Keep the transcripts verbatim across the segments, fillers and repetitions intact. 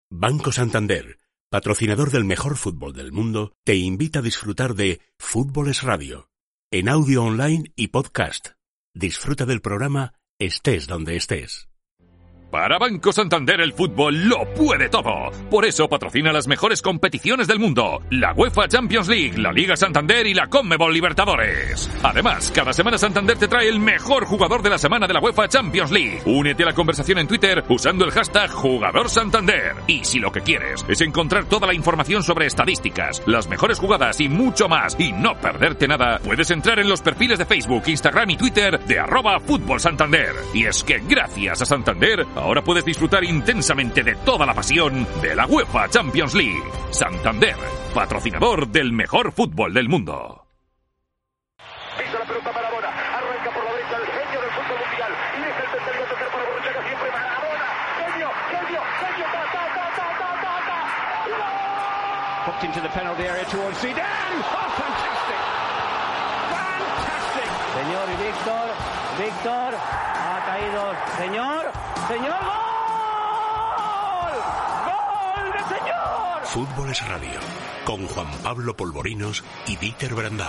Banco Santander, patrocinador del mejor fútbol del mundo, te invita a disfrutar de Fútbol es Radio, en audio online y podcast. Disfruta del programa estés donde estés. Para Banco Santander el fútbol lo puede todo. Por eso patrocina las mejores competiciones del mundo. La UEFA Champions League, la Liga Santander y la Conmebol Libertadores. Además, cada semana Santander te trae el mejor jugador de la semana de la UEFA Champions League. Únete a la conversación en Twitter usando el hashtag Jugador Santander. Y si lo que quieres es encontrar toda la información sobre estadísticas, las mejores jugadas y mucho más, y no perderte nada, puedes entrar en los perfiles de Facebook, Instagram y Twitter de arroba Fútbol Santander. Y es que gracias a Santander, ahora puedes disfrutar intensamente de toda la pasión de la UEFA Champions League. Santander, patrocinador del mejor fútbol del mundo. Pisa la pelota Maradona, arranca por la derecha el genio del fútbol mundial y es el tercero a tocar para Borruchaga, siempre Maradona, genio, genio, genio, ta, ta, ta, ta, ta, ta, ta. Hooked into the penalty area towards Zidane. Oh, fantastic! Fantastic! Señor y Víctor, Víctor, ha caído, señor, señor, ¡gol! ¡Gol de señor! Fútbol es Radio, con Juan Pablo Polvorinos y Dieter Brandau.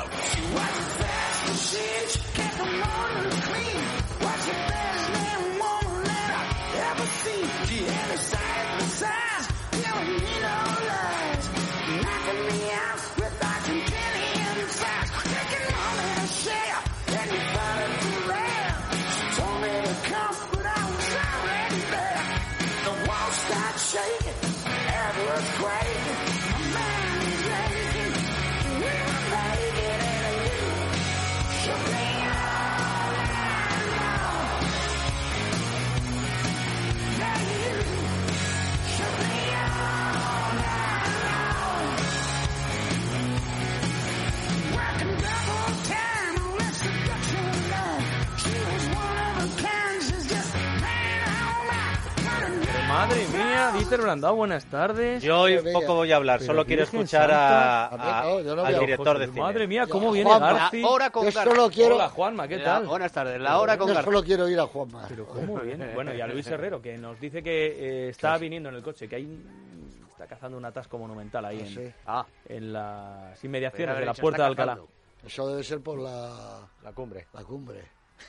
Madre mía, Dieter Brandau, buenas tardes. Yo hoy poco voy a hablar, solo quiero escuchar a, a, no, no al veo, director José, de cine. Madre mía, cómo viene Juanma, Garci. La hora con Yo Garci. solo quiero, Hola, Juanma, ¿qué tal? La- buenas tardes, la hora con yo Garci. solo quiero ir a Juanma. Pero cómo viene. Bueno, y a Luis Herrero, que nos dice que eh, está viniendo en el coche, que hay está cazando un atasco monumental ahí en, Sí. Ah, en las inmediaciones podría de haber la dicho, Puerta de está Alcalá. cazando. Eso debe ser por la, La cumbre. la cumbre.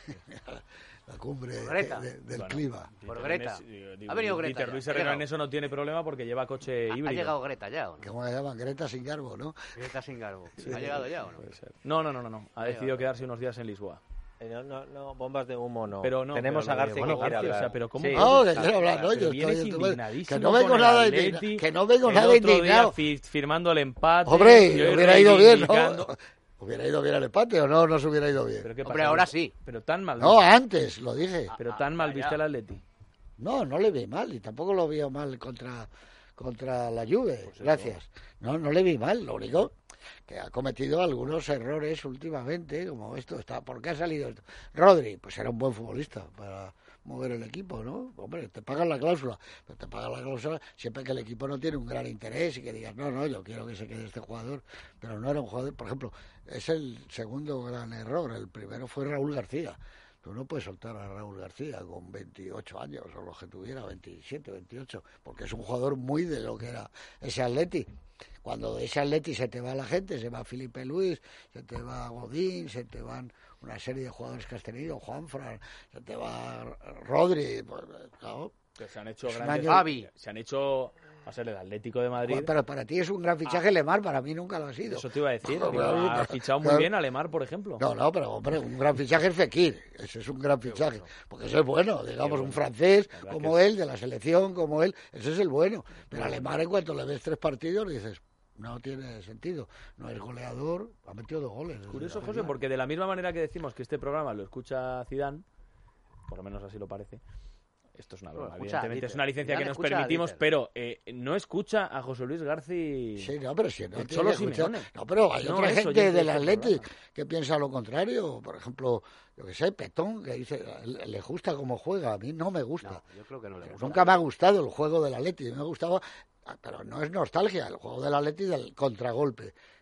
La cumbre Por Greta. de- del Bueno. clima. Por Greta. Dieter, digo, Ha venido Greta Dieter, ya, Luis ha Herrero en llegado. eso no tiene problema porque lleva coche Ha híbrido. llegado Greta ya, ¿o no? ¿Cómo la llaman? Greta sin garbo, ¿no? Greta sin garbo. ¿Ha llegado ya o no? Puede ser. No, no, no, no, no. Ha decidido quedarse unos días en Lisboa. Eh, No, no, no, bombas de humo no. Pero no, Tenemos pero a lo de- García bueno, que quiere Garci, o hablar. sea, pero ¿cómo? Sí. No, que Está- quiero hablar, ¿no? pero Yo vienes estoy, indignadísimo que no vengo con el nada Atleti, indignado. Que no vengo el nada otro día indignado. fi- firmando el empate. Hombre, y hoy hubiera ido bien, ¿no? reivindicando. ¿Hubiera ido bien el empate o no? No se hubiera ido bien. ¿Pero qué Hombre, pasa? ahora sí. Pero tan mal. No, antes, lo dije. Pero tan mal Ah, viste ya. al Atleti. No, no le vi mal y tampoco lo vi mal contra, contra la Juve. Gracias. No, no le vi mal. Lo único que ha cometido algunos errores últimamente, como esto. Está, ¿por qué ha salido esto? Rodri, pues era un buen futbolista para mover el equipo, ¿no? Hombre, te pagan la cláusula, pero te pagan la cláusula siempre que el equipo no tiene un gran interés y que digas, no, no, yo quiero que se quede este jugador, pero no era un jugador, por ejemplo, es el segundo gran error. El primero fue Raúl García. Tú no puedes soltar a Raúl García con veintiocho años o los que tuviera, veintisiete, veintiocho, porque es un jugador muy de lo que era ese Atleti. Cuando de ese Atleti se te va la gente, se va Felipe Luis, se te va Godín, se te van una serie de jugadores que has tenido, Juanfran, se te va Rodri, pues, claro. Que se han hecho Es un grandes. año- Javi. Se han hecho. Va a ser el Atlético de Madrid. Bueno, pero para ti es un gran fichaje Lemar, para mí nunca lo ha sido. Eso te iba a decir. Claro, que claro, ha claro. fichado muy Claro. bien a Lemar, por ejemplo. No, no, pero hombre, un gran fichaje es Fekir, ese es un gran fichaje, porque ese es bueno, digamos, un francés verdad como que él, de la selección como él, ese es el bueno, pero a Lemar en cuanto le ves tres partidos dices, no tiene sentido, no es goleador, ha metido dos goles. desde Curioso, la José, final. porque de la misma manera que decimos que este programa lo escucha Zidane, por lo menos así lo parece. Esto es una broma, Bueno, escucha a evidentemente es Dieter. una licencia Zidane que nos escucha a permitimos, Dieter. pero eh, no escucha a José Luis Garci. Sí, no, pero si no El tiene Cholo que escuchar- Simeone. No, pero hay No, otra eso, gente oyente de del este Atleti programa. que piensa lo contrario. Por ejemplo, yo que sé, Petón, que dice, le le gusta cómo juega, a mí no me gusta. No, yo creo que no le gusta. Nunca me ha gustado el juego del Atleti, me gustaba, pero no es nostalgia, el juego del Atleti del contragolpe.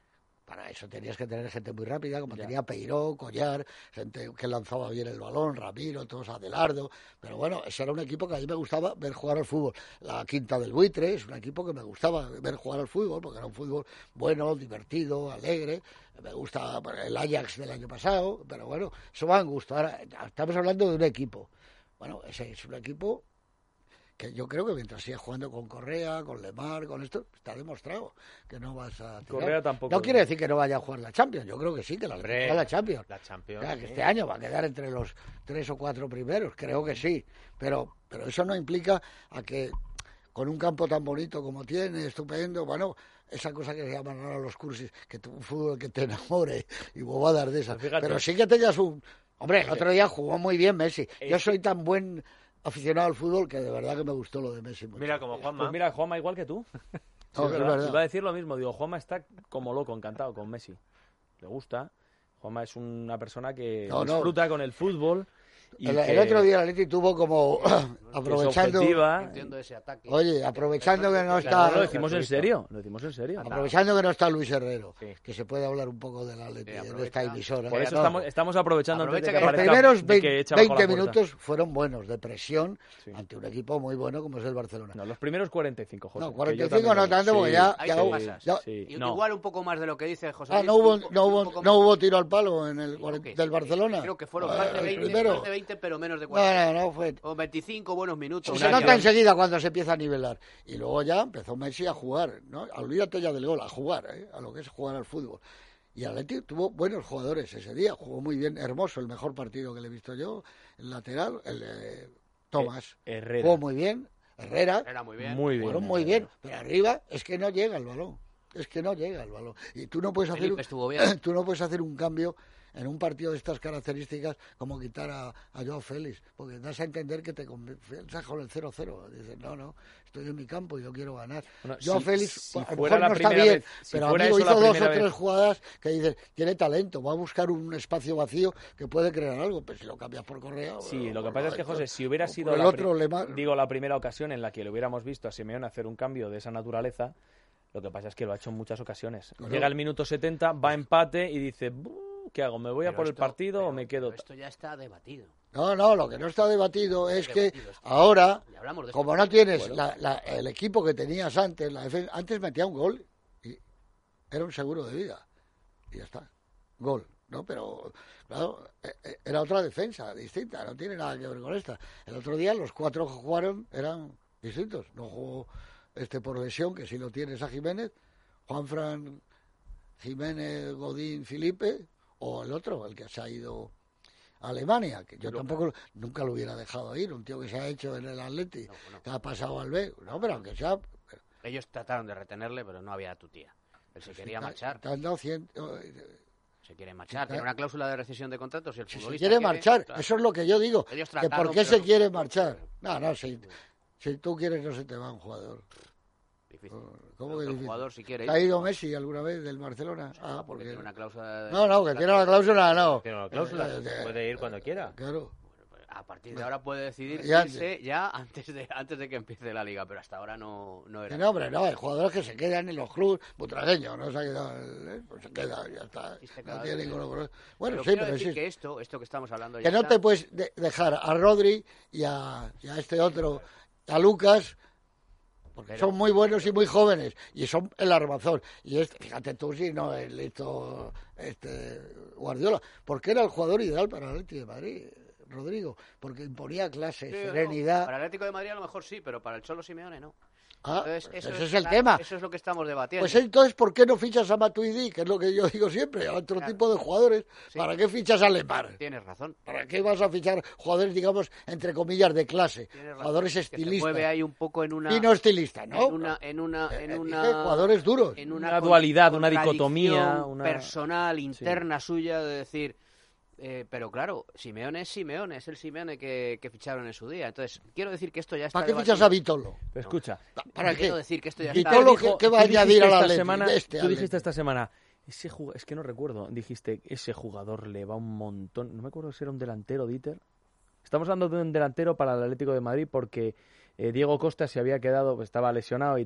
Para eso tenías que tener gente muy rápida, como ya. tenía Peiró, Collar, gente que lanzaba bien el balón, Ramiro, todos Adelardo. Pero bueno, ese era un equipo que a mí me gustaba ver jugar al fútbol. La Quinta del Buitre es un equipo que me gustaba ver jugar al fútbol, porque era un fútbol bueno, divertido, alegre. Me gusta el Ajax del año pasado, pero bueno, eso va en gusto. Ahora, estamos hablando de un equipo. Bueno, ese es un equipo que yo creo que mientras sigas jugando con Correa, con Lemar, con esto, está demostrado que no vas a tirar. Correa tampoco. No quiere decir que no vaya a jugar la Champions, yo creo que sí, que la juega la Champions. La Champions. O sea, que sí. este año va a quedar entre los tres o cuatro primeros, creo que sí, pero, pero eso no implica a que con un campo tan bonito como tiene, estupendo, bueno, esa cosa que se llaman ahora los cursis, que tu, un fútbol que te enamore y bobadas de esas, pero sí que tengas un... Hombre, el otro día jugó muy bien Messi, yo soy tan buen... aficionado al fútbol que de verdad que me gustó lo de Messi mucho. Mira como Juanma. Pues mira, Juanma igual que tú. No, sí, es verdad. Verdad. Iba a decir lo mismo, digo, Juanma está como loco, encantado con Messi. Le gusta. Juanma es una persona que no, disfruta no. con el fútbol. Y el, que... el otro día el Atleti tuvo como aprovechando ese ataque. Oye, aprovechando que no está lo decimos en serio, lo decimos en serio. Aprovechando que no está Luis Herrero, sí. que se puede hablar un poco del Atleti sí, en esta emisora. Por eso no. estamos, estamos aprovechando Aprovecha antes de que, que los primeros veinte, veinte minutos fueron buenos de presión sí. ante un equipo muy bueno como es el Barcelona. No, los primeros cuarenta y cinco, José. No, cuarenta y cinco no tanto, sí, porque ya, ya sí, ya, ya, sí. No. Igual un poco más de lo que dice José. Ah, no hubo no hubo no hubo tiro al palo en el del Barcelona. Creo que fueron más de veinte, pero menos de cuarenta. No, no, no fue. O veinticinco buenos minutos. Se nota enseguida cuando se empieza a nivelar. Y luego ya empezó Messi a jugar, ¿no? Olvídate ya del gol, a jugar, ¿eh? A lo que es jugar al fútbol. Y Atleti tuvo buenos jugadores ese día, jugó muy bien, Hermoso, el mejor partido que le he visto yo, el lateral, el eh, Tomás, Herrera. Jugó muy bien, Herrera, Herrera muy bien, muy bien, fueron muy bien, pero arriba es que no llega el balón, es que no llega el balón. Y tú no puedes hacer, un, tú no puedes hacer un cambio en un partido de estas características como quitar a, a Joao Félix, porque das a entender que te confianzas con el cero cero. Dices, no, no, estoy en mi campo y yo quiero ganar. Bueno, Joao si, Félix, si a lo mejor no está bien, vez, si pero amigo hizo dos o tres vez. jugadas que dices, tiene talento, va a buscar un espacio vacío que puede crear algo, pero si lo cambias por Correa... Sí, bueno, lo que pasa es que, José, si hubiera sido el la, otro pri le... digo, la primera ocasión en la que le hubiéramos visto a Simeone hacer un cambio de esa naturaleza, lo que pasa es que lo ha hecho en muchas ocasiones. Claro. Llega el minuto setenta, va a empate y dice... ¿Qué hago? ¿Me voy pero a por esto, el partido pero, o me quedo? Esto ya está debatido. No, no, lo que no está debatido es que ahora, como no tienes bueno. la, la, el equipo que tenías antes, la defensa, antes metía un gol y era un seguro de vida. Y ya está. Gol, ¿no? Pero, claro, era otra defensa distinta, no tiene nada que ver con esta. El otro día los cuatro que jugaron eran distintos. No jugó este por lesión, que si lo tienes a Jiménez, Juanfran, Jiménez, Godín, Felipe, o el otro, el que se ha ido a Alemania, que yo Europa. tampoco nunca lo hubiera dejado ir, un tío que se ha hecho en el Atleti, no, no. que ha pasado al B, no, pero aunque sea... Pero... Ellos trataron de retenerle, pero no había tu tía. Él se quería te, marchar. Te han dado cien... Se quiere marchar, tiene una cláusula de rescisión de contratos y el si futbolista se quiere quiere, marchar, claro. Eso es lo que yo digo, Ellos que por qué se quiere marchar. No, no, si, si tú quieres no se te va un jugador. Difícil. ¿Cómo que el difícil? Jugador, si quiere, ¿Ha ido Messi alguna vez del Barcelona? Sí, ah, porque, porque tiene una cláusula de... No, no, que tiene una cláusula, no. Tiene una cláusula, eh, eh, puede ir cuando quiera. Claro. Bueno, pues a partir de ahora puede decidir ya, irse ya antes de antes de que empiece la liga, pero hasta ahora no, no era. No, hombre, no, hay jugadores que se quedan en los clubes, butragueños, no se ha quedado, eh, pues se queda, ya está. No tiene ningún problema. Bueno, pero sí, quiero pero decir sí. que esto, esto que estamos hablando Que ya no está... te puedes de dejar a Rodri y a, y a este otro, a Lucas... Porque pero, son muy buenos y muy jóvenes y son el armazón. Y este, fíjate tú si no es listo este Guardiola, porque era el jugador ideal para el Atlético de Madrid, Rodrigo, porque imponía clase, sí, serenidad. No, para el Atlético de Madrid a lo mejor sí, pero para el Cholo Simeone no. Ah, entonces, eso ese es, es el la, tema. Eso es lo que estamos debatiendo. Pues entonces, ¿por qué no fichas a Matuidi? Que es lo que yo digo siempre, a otro claro. tipo de jugadores. Sí. ¿Para qué fichas a Lemar? Tienes razón. ¿Para qué vas a fichar jugadores, digamos, entre comillas, de clase? Jugadores estilistas. Que se mueve ahí un poco en una... Y no estilistas, ¿no? En una... En una, en una eh, jugadores duros. En una, una dualidad, una dicotomía. Una personal, interna sí. suya, de decir... Eh, pero claro, Simeone es Simeone, es el Simeone que, que ficharon en su día. Entonces, quiero decir que esto ya está... ¿Para qué debatido. fichas a Vitolo? Pero escucha, no, ¿para qué? Quiero decir que esto ya Vitolo, está... ¿qué, ¿qué va a añadir a la esta semana, este Tú dijiste esta semana, ese es que no recuerdo, dijiste, ese jugador le va un montón, no me acuerdo si era un delantero, Dieter. Estamos hablando de un delantero para el Atlético de Madrid porque eh, Diego Costa se había quedado, pues, estaba lesionado y tal.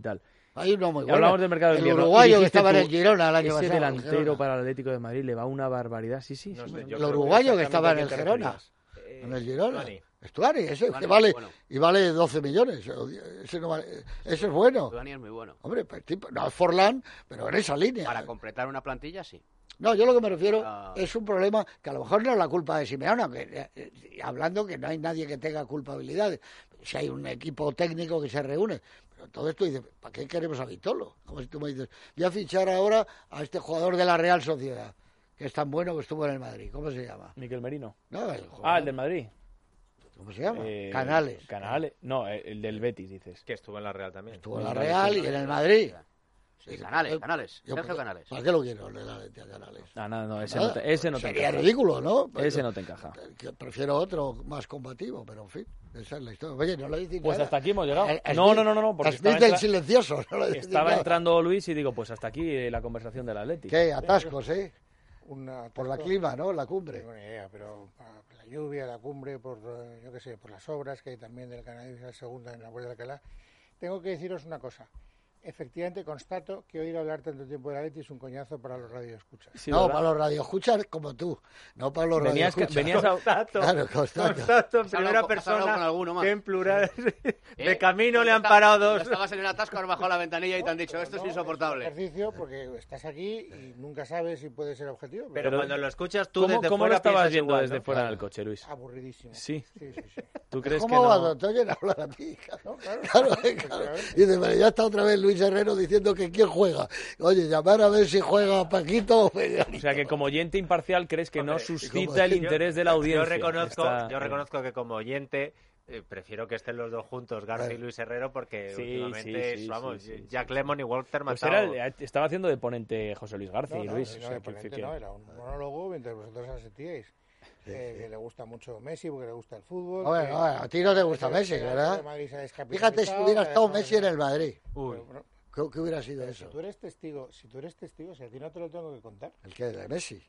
Hay uno muy bueno. Hablamos del mercado de el invierno. uruguayo que dijiste estaba tú, en el Girona el año ese pasado. delantero para el Atlético de Madrid le va una barbaridad. Sí, sí. No sí, sé, sí. yo El creo uruguayo que exactamente estaba en a el quién te Girona. referías. En el Girona. Stuani. Stuani, ese Stuani que es vale, bueno. y vale doce millones. Ese, no vale, ese es bueno. Dani es muy bueno. Hombre, pues, tipo, no es Forlán, pero en esa línea. Para completar una plantilla, sí. No, yo lo que me refiero Ah. es un problema que a lo mejor no es la culpa de Simeone, aunque, eh, eh, hablando que no hay nadie que tenga culpabilidades. Si hay un equipo técnico que se reúne. Pero todo esto dice, ¿para qué queremos a Vitolo? Como si tú me dices, voy a fichar ahora a este jugador de la Real Sociedad, que es tan bueno que estuvo en el Madrid. ¿Cómo se llama? Miquel Merino. No, el jugador, Ah, el del Madrid. ¿Cómo se llama? Eh, Canales. Canales. No, el del Betis, dices. Que estuvo en la Real también. Estuvo en la Real y en el Madrid. Sí, Canales, Canales. Yo, Sergio ¿para, Canales. ¿Para qué lo quiero le da a Canales? Ah, no, no, ese Nada, no te, ese no te sería encaja. ridículo, ¿no? Ese no te encaja. Que prefiero otro más combativo, pero en fin, esa es la historia. Oye, no le dices Pues nada. hasta aquí hemos llegado. A- a No, Smith- no, no, no, no, porque a estaba Smith del entra- silencioso, no le dices Estaba nada. entrando Luis y digo, pues hasta aquí eh, la conversación del Atlético. ¿Qué? Atascos, ¿eh? Una, Por la clima, ¿no? La cumbre. No tengo ni idea, pero por la lluvia, la cumbre, por, eh, yo qué sé, por las obras que hay también del Canal la segunda en la Vuelta de Alcalá. Tengo que deciros una cosa. Efectivamente, constato que oír hablar tanto tiempo de la Leti es un coñazo para los radioescuchas. Sí, no, ¿verdad? para los radioescuchas como tú, no para los Venías, radioescuchas. venías a... Constato, Claro, constato. constato en Has primera hablado con- has hablado persona con alguno más. que en plural ¿Eh? de camino le han Está- parado dos. Estabas en el atasco, has bajado la ventanilla y te han dicho, esto es No, insoportable. un ejercicio porque estás aquí y nunca sabes si puede ser objetivo. Pero, Pero- cuando lo escuchas tú ¿Cómo, desde cómo lo fuera estabas piensas viendo igual, desde ¿no? fuera en el coche, Luis? Aburridísimo. Sí. Sí, sí, sí. ¿Tú crees que ¿Cómo va? no? Te oyen hablar a ti, No, claro, Claro, claro, claro. efectivamente. Y dice, pero ya está otra vez Luis Herrero diciendo que quién juega. Oye, llamar a ver si juega Paquito o Federico. O sea, que como oyente imparcial crees que no Hombre, suscita como- el interés de la audiencia. Yo reconozco, Está- yo reconozco que como oyente eh, prefiero que estén los dos juntos, García y Luis Herrero, porque Sí, últimamente, sí, sí, vamos, sí, sí, Jack sí. Lemon y Walter Pues Machado. era el- estaba haciendo de ponente José Luis García No, y no, Luis. no, o sea, de que- ponente que- no, era un monólogo mientras vosotros asentíais. Eh, que le gusta mucho Messi porque le gusta el fútbol. A ver, que- a ver, a ti no te gusta que- Messi, que el ¿verdad? Real Madrid se ha Fíjate si descapitalizado, hubiera que estado ha Messi en el Madrid. Uy. Pero, bueno, ¿Qué, qué hubiera sido pero si eso? tú eres testigo, si tú eres testigo, si a ti no te lo tengo que contar. ¿El qué? ¿De Messi?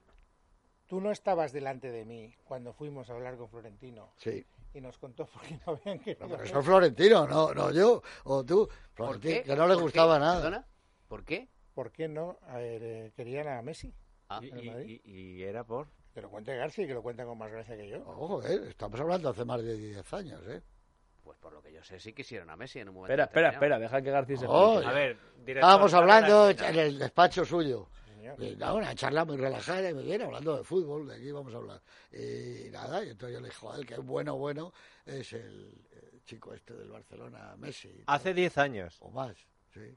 Tú no estabas delante de mí cuando fuimos a hablar con Florentino Sí. y nos contó por qué no habían querido. No, pero hacer- eso es Florentino, no, no yo o tú. ¿Por Florentino, qué? que no le ¿Por gustaba qué? nada. ¿Perdona? ¿Por qué? ¿Por qué no a ver, eh, querían a Messi? Ah, Y, en el y- Madrid. y- y era por... Que lo cuente García y que lo cuenta con más gracia que yo. Ojo, eh, estamos hablando hace más de diez años, ¿eh? pues por lo que yo sé, sí quisieron a Messi en un momento. Espera, espera, determinado. espera, deja que García se Oh, explique. A ver, director, Estábamos para hablando la en esquina. el despacho suyo. Sí, señor. Y nada, una charla muy relajada y muy bien, hablando de fútbol, de aquí vamos a hablar. Y nada, y entonces yo le dije, joder, que bueno, bueno es el, el chico este del Barcelona, Messi. Hace diez años. O más, sí.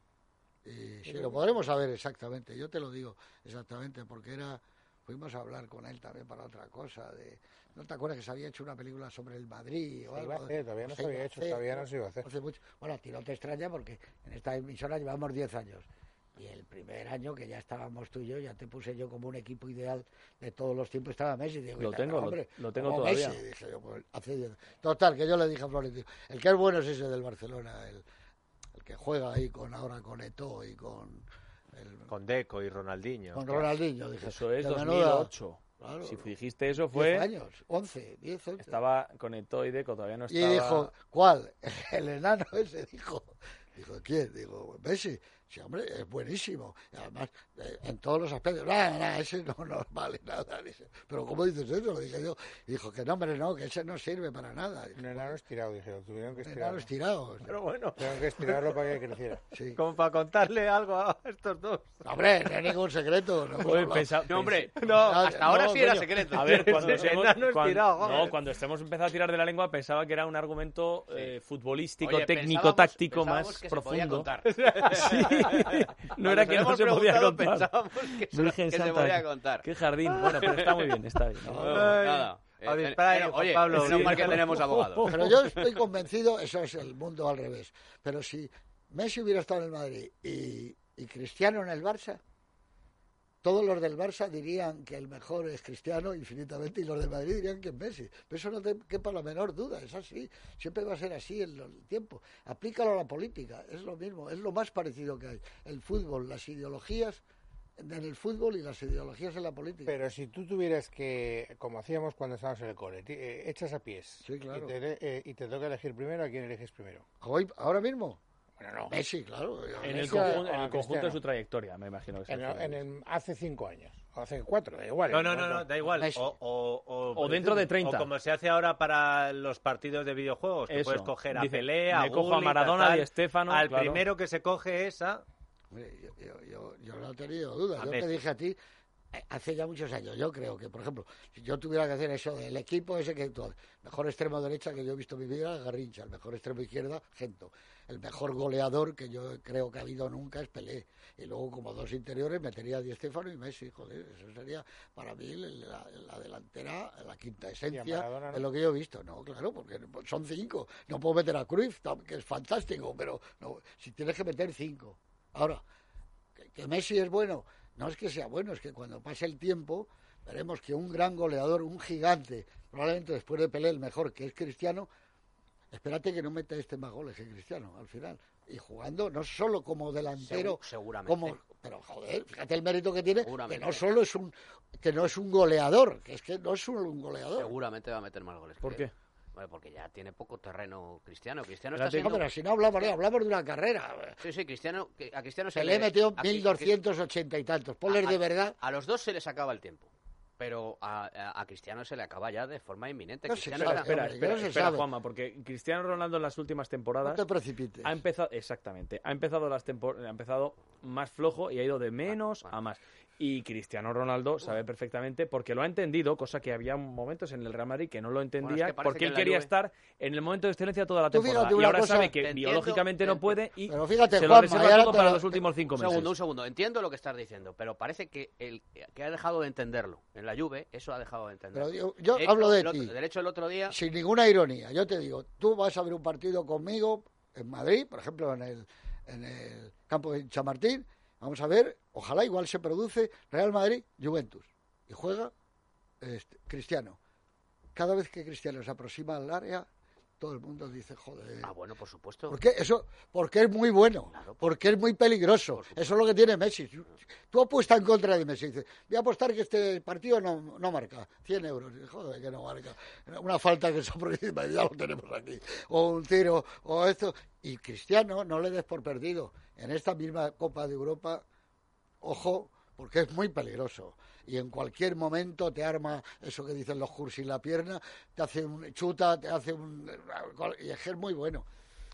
Y sí, lo podremos saber exactamente, yo te lo digo exactamente, porque era, fuimos a hablar con él también para otra cosa, de, ¿no te acuerdas que se había hecho una película sobre el Madrid o Se algo? iba a hacer, todavía no Se se había iba a hecho, hacer, todavía no se iba a hacer. hace mucho. Bueno, a ti no te extraña porque en esta emisora llevamos diez años. Y el primer año que ya estábamos tú y yo, ya te puse yo como un equipo ideal de todos los tiempos, estaba Messi. Digo, Lo "Mira, tengo, lo- hombre, lo tengo como todavía". Messi", dije yo, pues, hace diez. Total, que yo le dije a Florentino, el que es bueno es ese del Barcelona, el, el que juega ahí con ahora con Eto'o y con, el, Con Deco y Ronaldinho. con Ronaldinho. Dije, Eso es "De dos menuda". mil ocho. Claro, Si dijiste eso diez fue... años, once, diez, once. Estaba con Eto'o y Deco, todavía no Y estaba... dijo, ¿cuál? El enano ese dijo. Dijo, ¿quién? Digo, Messi. Sí, hombre, es buenísimo. Y además, eh, en todos los aspectos. Nada, nada, ese no nos vale nada. Dice, pero ¿cómo dices eso? Lo dije yo. Y dijo que no, hombre, no, que ese no sirve para nada. Un enano estirado, dijeron, tuvieron que Un enano estirarlo. estirado. Pero bueno, Tuvieron que estirarlo para que creciera. Sí. como para contarle algo a estos dos. Hombre, no hay ningún secreto. No, Joder, no, pensa- No, hombre, pensé- No, hasta ahora no, sí era coño. secreto. A ver, cuando Enano estemos, cuan- estirado, joder. no, cuando estemos empezando a tirar de la lengua pensaba que era un argumento eh, futbolístico, Oye, técnico, pensábamos- táctico pensábamos más que se podía profundo. contar. Sí. No era que no se podía contar. Pensábamos que, se- Virgen que se Santa, podía contar. Qué jardín. Bueno, pero está muy bien, está bien. No, Ay. nada. A Eh, distraer, pero, Juan oye, Pablo, menos sí. mal que tenemos abogados. Pero yo estoy convencido, eso es el mundo al revés. Pero si Messi hubiera estado en el Madrid y, y Cristiano en el Barça, todos los del Barça dirían que el mejor es Cristiano infinitamente y los del Madrid dirían que es Messi. Pero eso no te quepa la menor duda, es así. Siempre va a ser así en el tiempo. Aplícalo a la política, es lo mismo, es lo más parecido que hay. El fútbol, las ideologías en el fútbol y las ideologías en la política. Pero si tú tuvieras que, como hacíamos cuando estábamos en el cole, ti- eh, echas a pies Sí, claro. y, te, eh, y te toca elegir primero, ¿a quién eliges primero? Hoy, ahora mismo, no. Messi, claro. En Messi el, a- conjunto, en a el conjunto Cristiano. de su trayectoria, me imagino que se En, el- refiere. en el- hace cinco años, o hace cuatro, da igual. No, no, no, no, da igual. Messi. O, o, o, O dentro de treinta. O como se hace ahora para los partidos de videojuegos, que Eso. puedes coger a Dice, Pelé, a me cojo a Gullit, Maradona tal. y Stéfano, Al claro. primero que se coge es a... Hombre, yo, yo, yo, yo no he tenido dudas. A Yo Messi. te dije a ti eh, hace ya muchos años. Yo creo que, por ejemplo, si yo tuviera que hacer eso del equipo ese que todo, mejor extremo derecha que yo he visto en mi vida, Garrincha. El mejor extremo izquierda, Gento. El mejor goleador que yo creo que ha habido nunca es Pelé. Y luego, como dos interiores, metería a Di Stéfano y Messi. Joder, eso sería para mí la, la delantera, la quinta esencia Maradona, ¿no? de lo que yo he visto. No, claro, porque son cinco. No puedo meter a Cruyff, que es fantástico, pero no, si tienes que meter cinco. Ahora, que, que Messi es bueno, no es que sea bueno, es que cuando pase el tiempo veremos que un gran goleador, un gigante, probablemente después de Pelé el mejor, que es Cristiano, espérate que no meta este más goles que Cristiano al final. Y jugando no solo como delantero, Segu- seguramente. como, pero joder, fíjate el mérito que tiene, que Seguramente. no solo es un que no es un goleador, que es que no es solo un goleador. Seguramente va a meter más goles. ¿Por que- qué? Bueno, porque ya tiene poco terreno Cristiano. Cristiano Ya está te digo, siendo... No, pero si no hablamos, no, hablamos de una carrera. Sí, sí, Cristiano, que- a Cristiano se Pelé le... metió a- mil doscientos ochenta y tantos. Ponles a- de verdad. A los dos se les acaba el tiempo. Pero a, a- a Cristiano se le acaba ya de forma inminente. No se Cristiano sabe, era- Espera, hombre, espera, no se espera, sabe. Juanma, porque Cristiano Ronaldo en las últimas temporadas No te precipites. ha empezado, exactamente, ha empezado las tempor- ha empezado más flojo y ha ido de menos a más. Y Cristiano Ronaldo sabe perfectamente, porque lo ha entendido, cosa que había momentos en el Real Madrid que no lo entendía, que parece porque que él en la quería Juve- estar en el momento de excelencia toda la Tú temporada. fíjate Y una ahora cosa- sabe que Te entiendo, biológicamente te no puede y Pero fíjate, se lo Juanma, reserva y ahora todo te para lo- los últimos cinco Un meses. segundo, un segundo. Entiendo lo que estás diciendo, pero parece que el que ha dejado de entenderlo. En la Juve, eso ha dejado de entenderlo. Pero yo, yo De hecho, hablo de el otro- ti, De hecho, el otro día... sin ninguna ironía. Yo te digo, tú vas a ver un partido conmigo en Madrid, por ejemplo, en el, en el campo de Chamartín. Vamos a ver, ojalá igual se produce Real Madrid-Juventus. Y juega este, Cristiano. Cada vez que Cristiano se aproxima al área, todo el mundo dice, joder. Ah, bueno, por supuesto. ¿Por qué? Eso, porque es muy bueno, Claro, porque es muy peligroso. Eso es lo que tiene Messi. Tú apuestas en contra de Messi. Dices, voy a apostar que este partido no, no marca. cien euros. Y, joder, que no marca. Una falta que se aproxima, ya lo tenemos aquí. O un tiro, o esto. Y Cristiano, no le des por perdido. En esta misma Copa de Europa, ojo, porque es muy peligroso. Y en cualquier momento te arma eso que dicen los cursis en la pierna, te hace un chuta, te hace un... Y es que es muy bueno.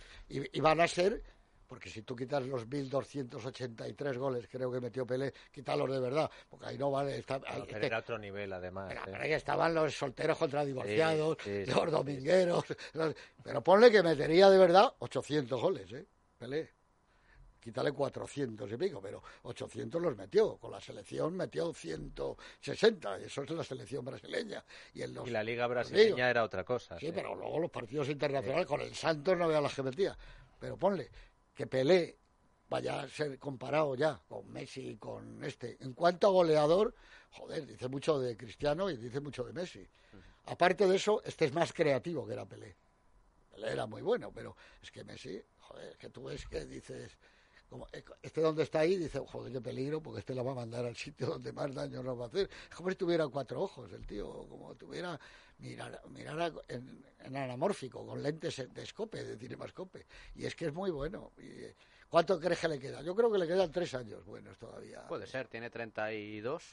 Y, y van a ser, porque si tú quitas los mil doscientos ochenta y tres goles, creo que metió Pelé, quítalos de verdad, porque ahí no vale... Está, Pero ahí- Pelé era otro nivel, además. pero, ¿eh? pero ahí estaban los solteros contra divorciados, Sí, sí, los sí, domingueros... los- pero ponle que metería de verdad ochocientos goles, ¿eh? Pelé. Quítale cuatrocientos y pico, pero ochocientos los metió. Con la selección metió ciento sesenta, eso es la selección brasileña. Y, en los, Y la liga los brasileña digo, era otra cosa. Sí, sí. pero luego los partidos internacionales, con el Santos no vean las que metía. Pero ponle que Pelé vaya a ser comparado ya con Messi y con este. En cuanto a goleador, joder, dice mucho de Cristiano y dice mucho de Messi. Aparte de eso, este es más creativo que era Pelé. Pelé era muy bueno, pero es que Messi, joder, que tú ves que dices... Como este donde está ahí, dice, joder, qué peligro, porque este la va a mandar al sitio donde más daño nos va a hacer. Es como si tuviera cuatro ojos el tío, como tuviera, mirar, mirar en, en anamórfico, con lentes de escope, de cinemascope. Y es que es muy bueno. Y, ¿cuánto crees que le queda? Yo creo que le quedan tres años buenos todavía. Puede ser, tiene treinta y dos.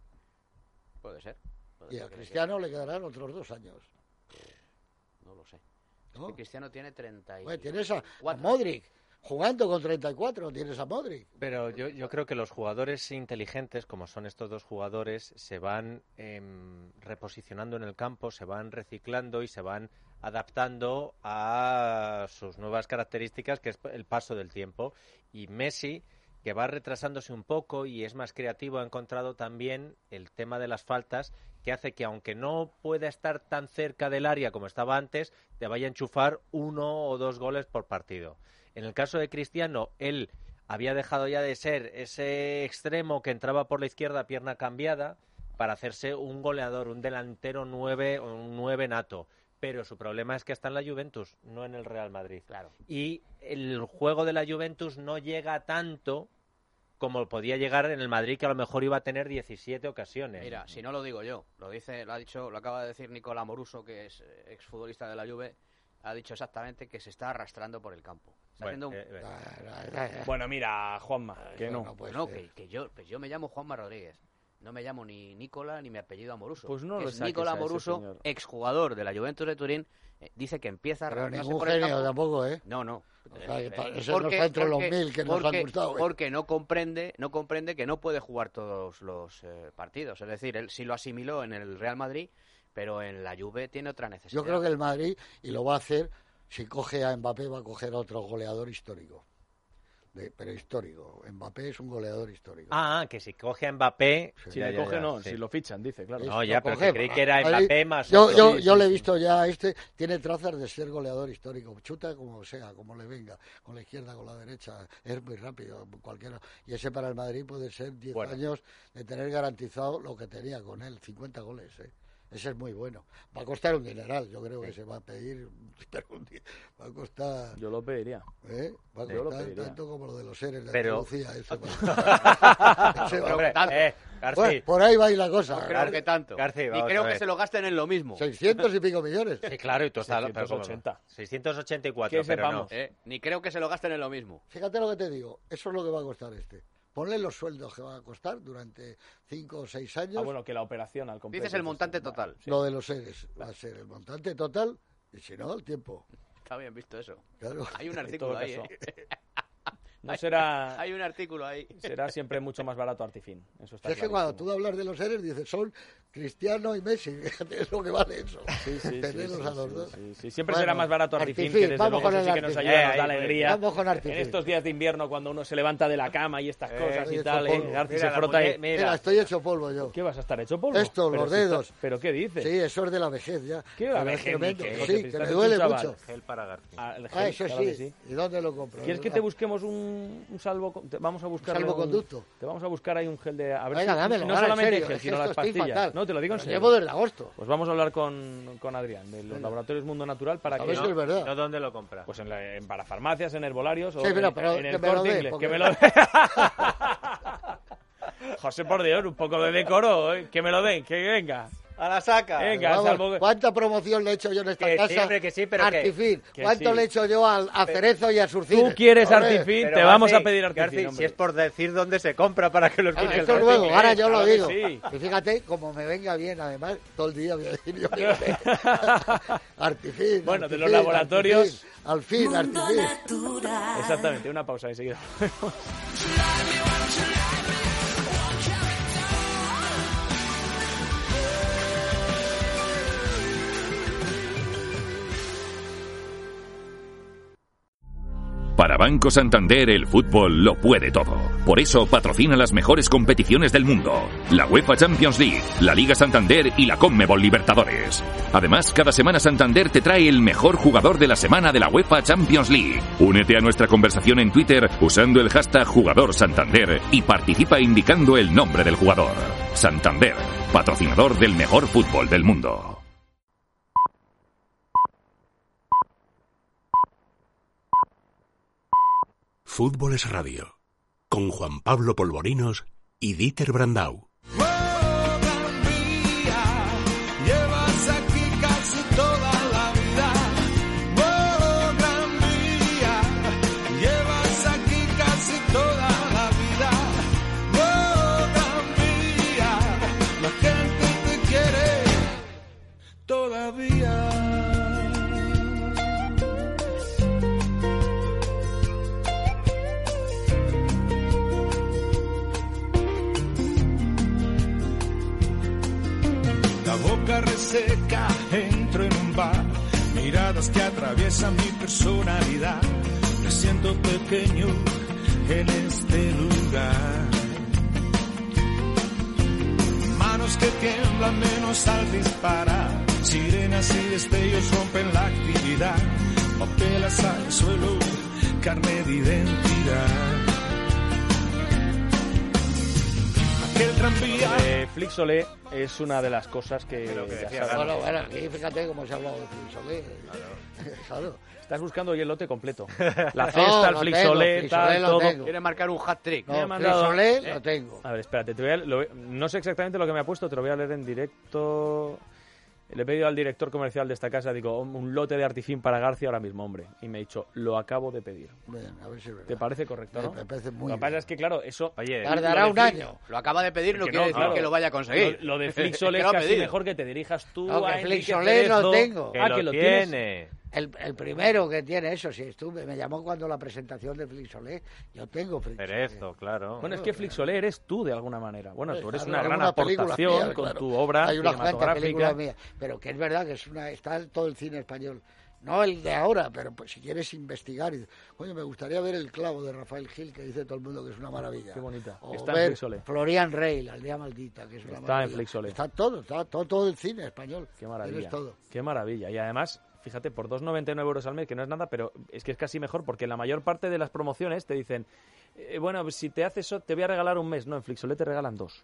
Puede ser. Puede Y ser a que le Cristiano le quedarán otros dos años. quede. No lo sé. ¿No? Sí, Cristiano tiene treinta y Bueno, tienes a, a cuatro. Modric. Jugando con treinta y cuatro, tienes a Modric. Pero yo, yo creo que los jugadores inteligentes, como son estos dos jugadores, se van em, reposicionando en el campo, se van reciclando y se van adaptando a sus nuevas características, que es el paso del tiempo. Y Messi, que va retrasándose un poco y es más creativo, ha encontrado también el tema de las faltas, que hace que, aunque no pueda estar tan cerca del área como estaba antes, te vaya a enchufar uno o dos goles por partido. En el caso de Cristiano, él había dejado ya de ser ese extremo que entraba por la izquierda, pierna cambiada, para hacerse un goleador, un delantero nueve, un nueve nato. Pero su problema es que está en la Juventus, no en el Real Madrid. Claro. Y el juego de la Juventus no llega tanto como podía llegar en el Madrid, que a lo mejor iba a tener diecisiete ocasiones. Mira, si no lo digo yo, lo dice, lo ha dicho, lo acaba de decir Nicolás Moruso, que es exfutbolista de la Juve, ha dicho exactamente que se está arrastrando por el campo. Está Bueno, haciendo un- eh, Bueno, mira, Juanma, que Eso no. no puede No, ser. que, que yo, pues yo me llamo Juanma Rodríguez. No me llamo ni Nicola ni mi apellido Amoruso. Pues no que lo es saques Nicola a ese Amoruso, señor. exjugador de la Juventus de Turín, eh, dice que empieza a Pero arrastrarse ningún por el genio campo. tampoco, ¿eh? No, no. O sea, que pa- Eh, ese no está entre los mil que nos han porque- gustado, ¿eh? Porque no comprende, no comprende que no puede jugar todos los eh, partidos. Es decir, él sí lo asimiló en el Real Madrid, pero en la Juve tiene otra necesidad. Yo creo que el Madrid, y lo va a hacer, si coge a Mbappé, va a coger a otro goleador histórico. De, pero histórico. Mbappé es un goleador histórico. Ah, que si coge a Mbappé... Si ya, le ya, coge, ya, no. sí. Si lo fichan, dice, claro. No, Sí, ya, lo pero coge, que creí que era ahí- Mbappé más Yo, otro. yo, Sí, yo sí, le he sí. visto ya a este, tiene trazas de ser goleador histórico. Chuta como sea, como le venga, con la izquierda, con la derecha, es muy rápido, cualquiera. Y ese para el Madrid puede ser diez Bueno. años de tener garantizado lo que tenía con él, cincuenta goles, ¿eh? Ese es muy bueno. Va a costar un dineral, yo creo que se va a pedir, pero un di- va a costar, Yo lo pediría. ¿eh? Va a Yo lo costar pediría. tanto como lo de los seres de Pero- Andalucía. Ese va. Ese va. Hombre, tanto. eh, Garci, Bueno, por ahí va a ir la cosa. No creo que tanto. Garci, y vamos creo a que ver. se lo gasten en lo mismo. seiscientos y pico millones. sí, claro, y tú estás... pero ¿cómo no? seiscientos ochenta. seiscientos ochenta y cuatro, Que pero no. sepamos. Eh, Ni creo que se lo gasten en lo mismo. Fíjate lo que te digo, eso es lo que va a costar este. Ponle los sueldos que va a costar durante cinco o seis años. Ah, bueno, que la operación al completo. Dices el montante total. Sí. Lo de los seres va a ser el montante total y si no, el tiempo. Está bien visto eso. Claro. Hay un En artículo todo ahí. caso. eh. No será... Hay un artículo ahí. Será siempre mucho más barato Artifin. Eso está Si es que cuando tú hablas de los seres dices son Cristiano y Messi, fíjate, es lo que vale eso. Sí, sí, sí, Tenerlos sí, a los sí, dos. sí, sí. Siempre Bueno, será más barato Artifin, Artifin, que desde vamos luego con eso el sí que nos Artifin. ayuda, Eh, nos da ahí, alegría. Vamos con Artifin. En estos días de invierno, cuando uno se levanta de la cama y estas cosas Eh, y hecho tal, polvo. eh, Garci Mira, se la frota muñe- ahí. mira. Mira, estoy hecho polvo yo. ¿Qué vas a estar hecho polvo? Esto, Pero los si está- dedos. ¿Pero qué dices? Sí, eso es de la vejez ya. ¿Qué de la Pero es vejez, tremendo. ni qué? Sí, Te que estás me hecho duele un chaval. mucho. Gel para Garci. Ah, el Ah, gel, eso claro que sí. ¿Y dónde lo compro? ¿Quieres que te busquemos un, un salvo? Te vamos a buscar salvoconducto? Te vamos a buscar ahí un gel de... A ver Venga, si, dámelo, no ahora, en solamente serio, gel, es que sino esto las estoy pastillas. fatal. No, te lo digo en Lo serio. llevo desde agosto. Pues vamos a hablar con, con Adrián, de los Venga. laboratorios Mundo Natural, para A que... ver si es verdad. ¿No dónde lo compra? Pues en, la, en parafarmacias, en herbolarios o Sí, pero- en, pero en que el me lo Corte dé, Inglés. porque- Que me lo dé. José, por Dios, un poco de decoro, ¿eh? Que me lo den, que venga. ¡A la saca! Venga, Vamos, salvo... ¿cuánta promoción le he hecho yo en esta Que sí, casa? hombre, que sí, pero que- Artifin. que ¿Cuánto sí. le he hecho yo al, a Cerezo y a Surcines? Tú quieres Hombre, Artifin, Pero, te vamos Garci, a pedir Artifin, Garci, hombre. si es por decir dónde se compra para que lo ah, escuche el esto Garci. luego, ahora yo lo claro que digo. sí. Y fíjate, como me venga bien, además, todo el día voy a decir yo. Artifin. Bueno, de Artifin, los laboratorios- Artifin, al fin, Artifin. Exactamente, una pausa enseguida. Para Banco Santander el fútbol lo puede todo. Por eso patrocina las mejores competiciones del mundo. La UEFA Champions League, la Liga Santander y la Conmebol Libertadores. Además, cada semana Santander te trae el mejor jugador de la semana de la UEFA Champions League. Únete a nuestra conversación en Twitter usando el hashtag Jugador Santander y participa indicando el nombre del jugador. Santander, patrocinador del mejor fútbol del mundo. Fútbol es Radio, con Juan Pablo Polvorinos y Dieter Brandau. Llevas aquí casi toda la vida. Oh, gran vía. Llevas aquí casi toda la vida. Oh, gran vía. La gente te quiere todavía. La boca reseca, entro en un bar, miradas que atraviesan mi personalidad. Me siento pequeño en este lugar. Manos que tiemblan menos al disparar. Sirenas y destellos rompen la actividad. Papelas al suelo, carne de identidad. Aquel tranvía. Eh, Flixolé es una de las cosas que, Pero que ya decía sabes. Bueno, bueno, aquí fíjate cómo se ha hablado de Flixolé. Claro. Estás buscando hoy el lote completo. La No, cesta, el lo Flixolé, tengo, tal, Flixolé lo todo. tengo. Quiere marcar un hat-trick. No, Me ha mandado- Flixolé eh, lo tengo. A ver, espérate, te voy a- lo- no sé exactamente lo que me ha puesto, te lo voy a leer en directo. Le he pedido al director comercial de esta casa, digo, un lote de Artifin para García ahora mismo, hombre. Y me ha dicho, lo acabo de pedir. Bien, a ver si es verdad. ¿Te parece correcto, no? Me parece muy Lo que pasa bien. es que, claro, eso... Oye, tardará un año. Lo acaba de pedir, no Que quiere no, decir claro. que lo vaya a conseguir. Lo, lo de Flixolé Es es que lo ha casi pedido. mejor que te dirijas tú No, a que Enrique Flixolé Cerezo. lo tengo. Que Ah, lo que lo tiene. tienes. El, el primero que tiene eso, sí, estuve, me llamó cuando la presentación de Flixolé. Yo tengo Flixolé. Cerezo, claro. Bueno, es que Flixolé eres tú, de alguna manera. Bueno, Pues, tú eres claro, una gran alguna película aportación mía, con claro. tu obra Hay unas cuantas películas cinematográfica. mías, pero que es verdad que es una, está todo el cine español. No el de ahora, pero pues si quieres investigar, y, oye, me gustaría ver El clavo de Rafael Gil, que dice todo el mundo que es una maravilla. Qué bonita. O Está en ver Flixolé. Florian Rey, La aldea maldita, que es una Está maravilla. en Flixolé. Está todo, está todo, todo el cine español. Qué maravilla. Tienes todo. Qué maravilla. Y además, fíjate, por dos noventa y nueve euros al mes, que no es nada, pero es que es casi mejor, porque la mayor parte de las promociones te dicen, eh, bueno, si te haces eso, te voy a regalar un mes. No, en Flixolé te regalan dos.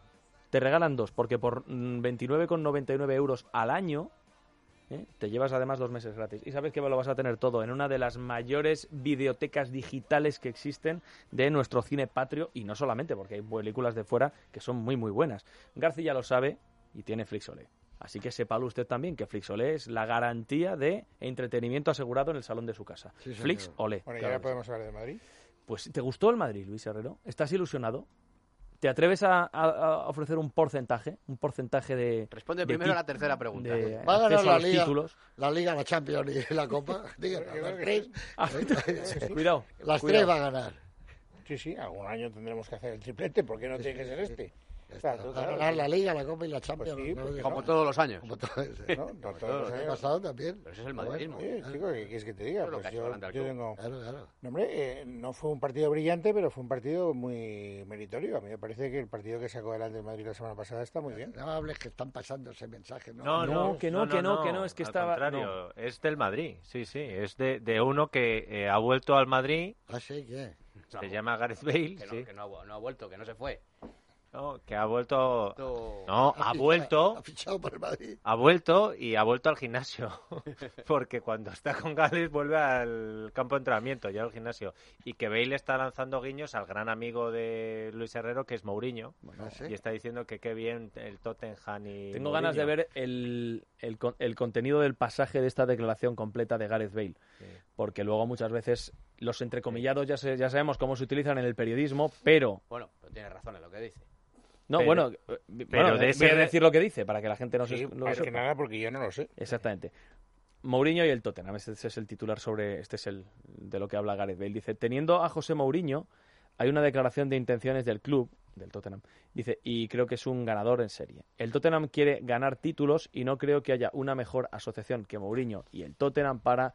Te regalan dos, porque por mm, veintinueve con noventa y nueve euros al año, ¿eh? te llevas además dos meses gratis. Y sabes que lo vas a tener todo en una de las mayores videotecas digitales que existen de nuestro cine patrio, y no solamente, porque hay películas de fuera que son muy, muy buenas. García lo sabe y tiene Flixolé. Así que sépalo usted también que Flixolé es la garantía de entretenimiento asegurado en el salón de su casa. Sí, señor. Flixolé. Bueno, ¿y claro ahora que podemos sí. hablar de Madrid? Pues, ¿te gustó el Madrid, Luis Herrero? ¿Estás ilusionado? ¿Te atreves a, a- a ofrecer un porcentaje? Un porcentaje de... Responde de primero ti- a la tercera pregunta. de Va a ganar acceso a la los liga, títulos. la liga, la Champions y la Copa. Díganos, Yo creo las que tres. Ah, ¿eh? Cuidado. Las cuidado. tres va a ganar. Sí, sí, algún año tendremos que hacer el triplete, ¿por qué no tiene que ser este? Claro, Va a claro, ganar sí. la liga, la Copa y la Champions. Pues sí, ¿no? porque Como no. todos los años. Como todo eso. No, no, todos los El año años. pasado también. Pero ese es el madridismo. Oye, chico, ¿qué quieres que te diga? Eso es lo que Pues ha hecho yo, grande al yo club. tengo... Claro, claro. No, hombre, eh, no fue un partido brillante, pero fue un partido muy meritorio. A mí me parece que el partido que sacó adelante el Madrid la semana pasada está muy bien. No hables que están pasando ese mensaje. No, No, No, no, que no, que no, que no, es que al estaba- contrario, es del Madrid, sí, sí, es de, de uno que eh, ha vuelto al Madrid, Ah, sí, ¿qué? se llama Gareth Bale, Que no, sí, que no ha, no ha vuelto, que no se fue. no, que ha vuelto, Esto- no, Ha ha fichado- vuelto, Ha fichado por el Madrid. ha vuelto y ha vuelto al gimnasio, porque cuando está con Gales vuelve al campo de entrenamiento, ya al gimnasio, y que Bale está lanzando guiños al gran amigo de Luis Herrero, que es Mourinho, Ah, sí. y está diciendo que qué bien el Tottenham y Tengo ganas de Mourinho. ver el, el, con- el contenido del pasaje de esta declaración completa de Gareth Bale. Sí. Porque luego muchas veces los entrecomillados ya, se- ya sabemos cómo se utilizan en el periodismo, pero... Bueno, pero tiene razón en lo que dice. No, Pero- bueno, eh, bueno, de eh, ese voy a re- decir lo que dice para que la gente no se Sí, lo más que sepa. nada porque yo no lo sé. Exactamente. Mourinho y el Tottenham, este, este es el titular sobre, este es el de lo que habla Gareth Bale. Dice, teniendo a José Mourinho, hay una declaración de intenciones del club, del Tottenham, dice, y creo que es un ganador en serie. El Tottenham quiere ganar títulos y no creo que haya una mejor asociación que Mourinho y el Tottenham para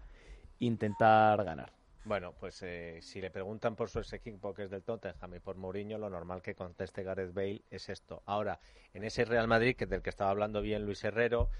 intentar ganar. Bueno, pues eh, si le preguntan por su ex equipo, que es del Tottenham, y por Mourinho, lo normal que conteste Gareth Bale es esto. Ahora, en ese Real Madrid, que del que estaba hablando bien Luis Herrero,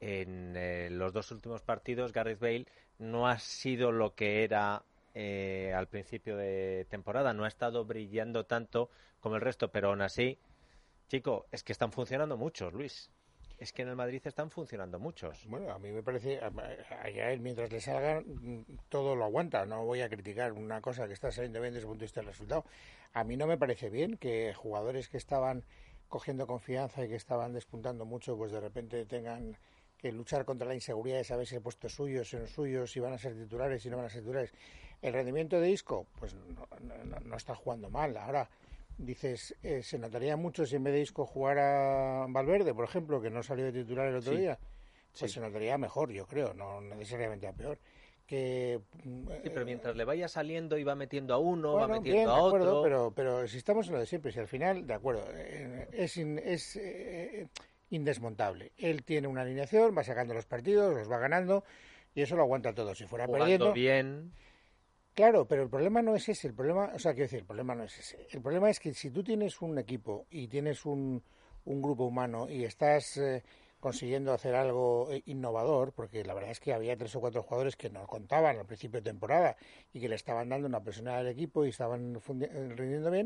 en eh, los dos últimos partidos, Gareth Bale no ha sido lo que era eh, al principio de temporada, no ha estado brillando tanto como el resto, pero aún así, chico, es que están funcionando muchos, Luis. Es que en el Madrid están funcionando muchos. Bueno, a mí me parece, a, a él mientras le salgan, mm, todo lo aguanta. No voy a criticar una cosa que está saliendo bien desde el punto de vista del resultado. A mí no me parece bien que jugadores que estaban cogiendo confianza y que estaban despuntando mucho, pues de repente tengan que luchar contra la inseguridad de saber si el puesto es suyo, si no es suyo, si van a ser titulares, si no van a ser titulares. El rendimiento de Isco, pues no, no, no está jugando mal. Ahora, dices, eh, se notaría mucho si en vez de Isco jugara Valverde, por ejemplo, que no salió de titular el otro Sí. día, pues Sí. se notaría mejor, yo creo, no necesariamente a peor. Que, mm, Sí, pero mientras le vaya saliendo y va metiendo a uno, bueno, va metiendo bien, a de acuerdo, otro... pero, pero si estamos en lo de siempre, si al final, de acuerdo, eh, es, in- es eh, indesmontable. Él tiene una alineación, va sacando los partidos, los va ganando, y eso lo aguanta todo. Si fuera jugando perdiendo... bien... Claro, pero el problema no es ese, el problema, o sea, quiero decir, el problema no es ese. El problema es que si tú tienes un equipo y tienes un, un grupo humano y estás eh, consiguiendo hacer algo eh, innovador, porque la verdad es que había tres o cuatro jugadores que no contaban al principio de temporada y que le estaban dando una personalidad al equipo y estaban fundi- eh, rindiendo bien,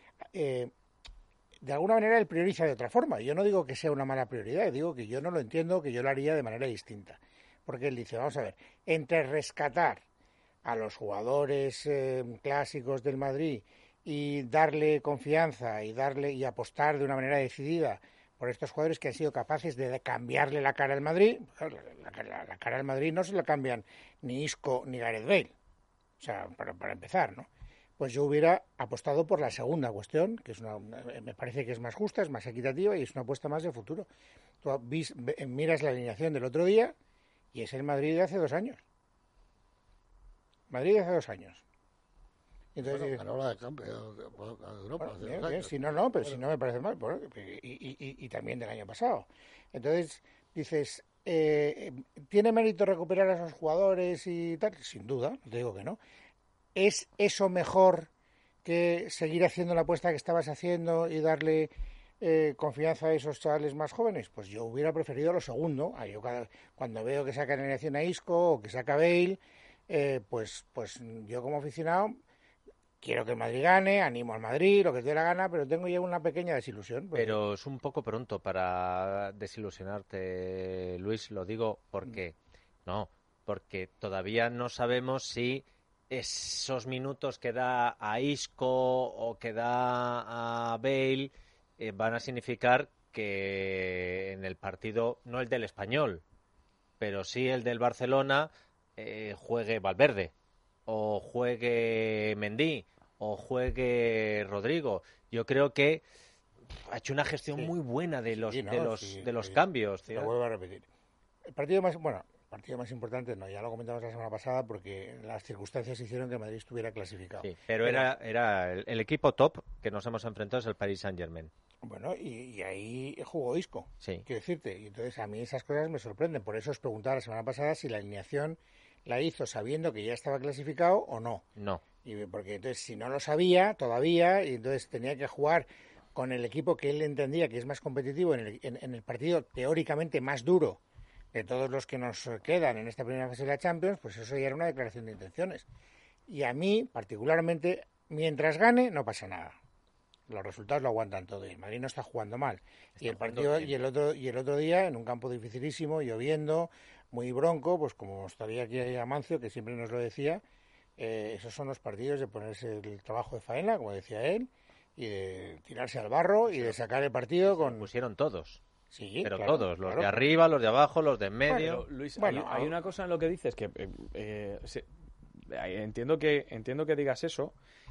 eh, de alguna manera él prioriza de otra forma. Yo no digo que sea una mala prioridad, digo que yo no lo entiendo, que yo lo haría de manera distinta. Porque él dice, vamos a ver, entre rescatar a los jugadores eh, clásicos del Madrid y darle confianza y darle y apostar de una manera decidida por por estos jugadores que han sido capaces de cambiarle la cara al Madrid. La, la, la cara al Madrid no se la cambian ni Isco ni Gareth Bale, o sea, para, para empezar, ¿no? Pues yo hubiera apostado por la segunda cuestión, que es una, me parece que es más justa, es más equitativa y es una apuesta más de futuro. Tú vis, miras la alineación del otro día y es el Madrid de hace dos años. Madrid de hace dos años. Entonces, bueno, ganó la de campeón de Europa. Bueno, bien, bien, si no, no, pero bueno, si no me parece mal. Bueno, y, y, y, y también del año pasado. Entonces, dices, eh, ¿tiene mérito recuperar a esos jugadores y tal? Sin duda, no te digo que no. ¿Es eso mejor que seguir haciendo la apuesta que estabas haciendo y darle eh, confianza a esos chavales más jóvenes? Pues yo hubiera preferido lo segundo. Ah, yo cada, cuando veo que saca en alineación a Isco o que saca a Bale, eh, pues, pues yo como aficionado quiero que el Madrid gane, animo al Madrid, lo que te dé la gana, pero tengo ya una pequeña desilusión. Porque... Pero es un poco pronto para desilusionarte, Luis, lo digo porque, no, porque todavía no sabemos si esos minutos que da a Isco o que da a Bale eh, van a significar que en el partido, no el del Español, pero sí el del Barcelona, eh, juegue Valverde o juegue Mendy o juegue Rodrigo. Yo creo que ha hecho una gestión sí. muy buena de los sí, no, de los sí, de los sí, cambios. Lo vuelvo a repetir. El partido más bueno, el partido más importante no, ya lo comentamos la semana pasada porque las circunstancias hicieron que Madrid estuviera clasificado. Sí, pero, pero era era el, el equipo top que nos hemos enfrentado es el Paris Saint-Germain. Bueno, y, y ahí jugó Isco. Sí. Quiero decirte, y entonces a mí esas cosas me sorprenden. Por eso os preguntaba la semana pasada si la alineación la hizo sabiendo que ya estaba clasificado o no. No. Y porque entonces si no lo sabía todavía y entonces tenía que jugar con el equipo que él entendía que es más competitivo en el, en, en el partido teóricamente más duro de todos los que nos quedan en esta primera fase de la Champions, pues eso ya era una declaración de intenciones. Y a mí, particularmente, mientras gane, no pasa nada. Los resultados lo aguantan todo y el Madrid no está jugando mal. Está y el partido y el otro y el otro día en un campo dificilísimo, lloviendo, muy bronco, pues como estaría aquí Amancio, que siempre nos lo decía, eh, esos son los partidos de ponerse el trabajo de faena, como decía él, y de tirarse al barro y de sacar el partido con... Se pusieron todos. Sí, pero claro, todos, los claro. de arriba, los de abajo, los de en medio. Bueno, Luis, bueno, hay, hay una cosa en lo que dices que eh, eh, se, eh, entiendo que entiendo que digas eso,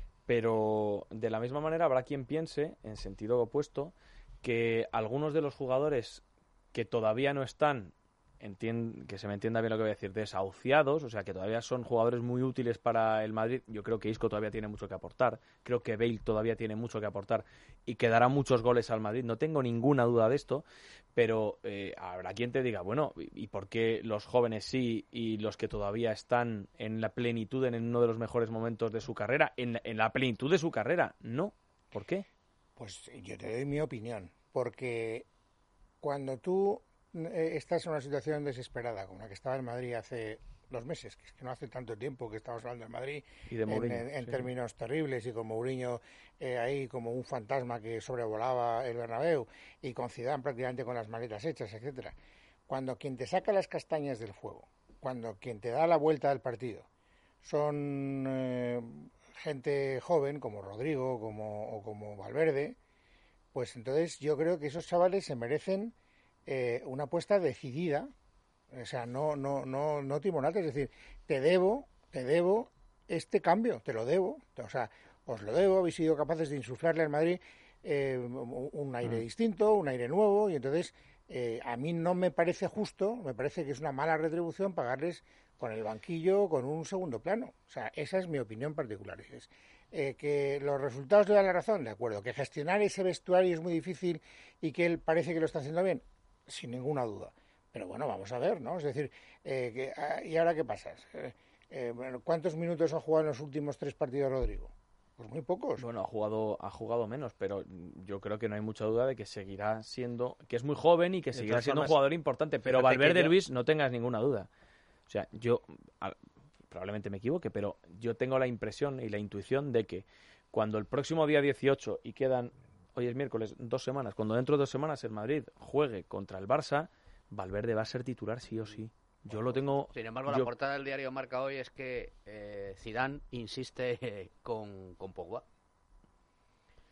pero de la misma manera habrá quien piense, en sentido opuesto, que algunos de los jugadores que todavía no están, entien, que se me entienda bien lo que voy a decir, desahuciados, o sea, que todavía son jugadores muy útiles para el Madrid. Yo creo que Isco todavía tiene mucho que aportar, creo que Bale todavía tiene mucho que aportar y que dará muchos goles al Madrid, no tengo ninguna duda de esto, pero eh, habrá quien te diga, bueno, ¿y por qué los jóvenes sí y los que todavía están en la plenitud, en uno de los mejores momentos de su carrera, en, en la plenitud de su carrera, no? ¿Por qué? Pues yo te doy mi opinión, porque cuando tú estás en una situación desesperada, como la que estaba en Madrid hace dos meses, que es que no hace tanto tiempo que estamos hablando de Madrid, y de Mourinho, en, en sí. términos terribles, y con Mourinho eh, ahí como un fantasma que sobrevolaba el Bernabéu, y con Zidane prácticamente con las maletas hechas, etcétera. Cuando quien te saca las castañas del fuego, cuando quien te da la vuelta del partido, son eh, gente joven, como Rodrigo como, o como Valverde, pues entonces yo creo que esos chavales se merecen Eh, una apuesta decidida, o sea, no no no no timorato, es decir, te debo, te debo este cambio, te lo debo, o sea, os lo debo, habéis sido capaces de insuflarle al Madrid eh, un aire mm. distinto, un aire nuevo, y entonces eh, a mí no me parece justo, me parece que es una mala retribución pagarles con el banquillo, con un segundo plano, o sea, esa es mi opinión particular. Es, eh, que los resultados le dan la razón, de acuerdo, que gestionar ese vestuario es muy difícil y que él parece que lo está haciendo bien, sin ninguna duda. Pero bueno, vamos a ver, ¿no? Es decir, eh, que, ¿y ahora qué pasa? Eh, eh, bueno, ¿cuántos minutos ha jugado en los últimos tres partidos Rodrigo? Pues muy pocos. Bueno, ha jugado ha jugado menos, pero yo creo que no hay mucha duda de que seguirá siendo, que es muy joven y que seguirá siendo un jugador importante. Pero Valverde, yo... Luis, no tengas ninguna duda. O sea, yo, probablemente me equivoque, pero yo tengo la impresión y la intuición de que cuando el próximo día dieciocho y quedan... Hoy es miércoles, dos semanas. Cuando dentro de dos semanas el Madrid juegue contra el Barça, Valverde va a ser titular sí o sí. Yo lo tengo... Sin embargo, yo... la portada del diario Marca hoy es que eh, Zidane insiste eh, con, con Pogba.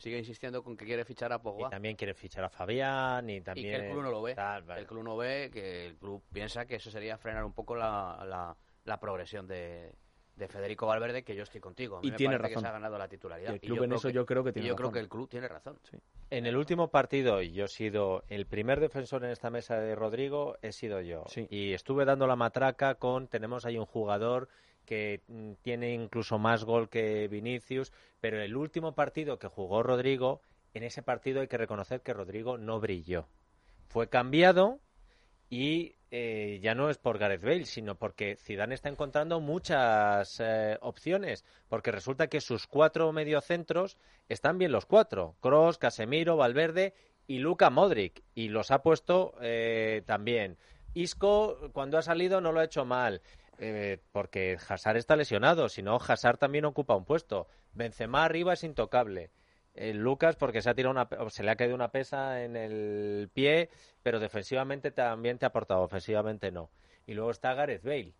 sigue insistiendo con que quiere fichar a Pogba. Y también quiere fichar a Fabián y también... Y que el club no lo ve. Tal, vale. El club no ve, que el club piensa que eso sería frenar un poco la, la, la progresión de, de Federico Valverde, que yo estoy contigo. A mí y me tiene parece razón. que se ha ganado la titularidad. Y el club y yo en creo eso que, yo creo que tiene y yo razón. creo que el club tiene razón. Sí. En el último partido, y yo he sido el primer defensor en esta mesa de Rodrigo, he sido yo. Sí. Y estuve dando la matraca con, tenemos ahí un jugador que mm, tiene incluso más gol que Vinicius, pero en el último partido que jugó Rodrigo, en ese partido hay que reconocer que Rodrigo no brilló. Fue cambiado y eh, ya no es por Gareth Bale, sino porque Zidane está encontrando muchas eh, opciones, porque resulta que sus cuatro mediocentros están bien los cuatro, Kroos, Casemiro, Valverde y Luka Modric, y los ha puesto eh, también. Isco, cuando ha salido, no lo ha hecho mal, eh, porque Hazard está lesionado, si no, Hazard también ocupa un puesto. Benzema arriba es intocable. Eh, Lucas, porque se ha tirado una, se le ha caído una pesa en el pie, pero defensivamente también te ha aportado, ofensivamente no. Y luego está Gareth Bale,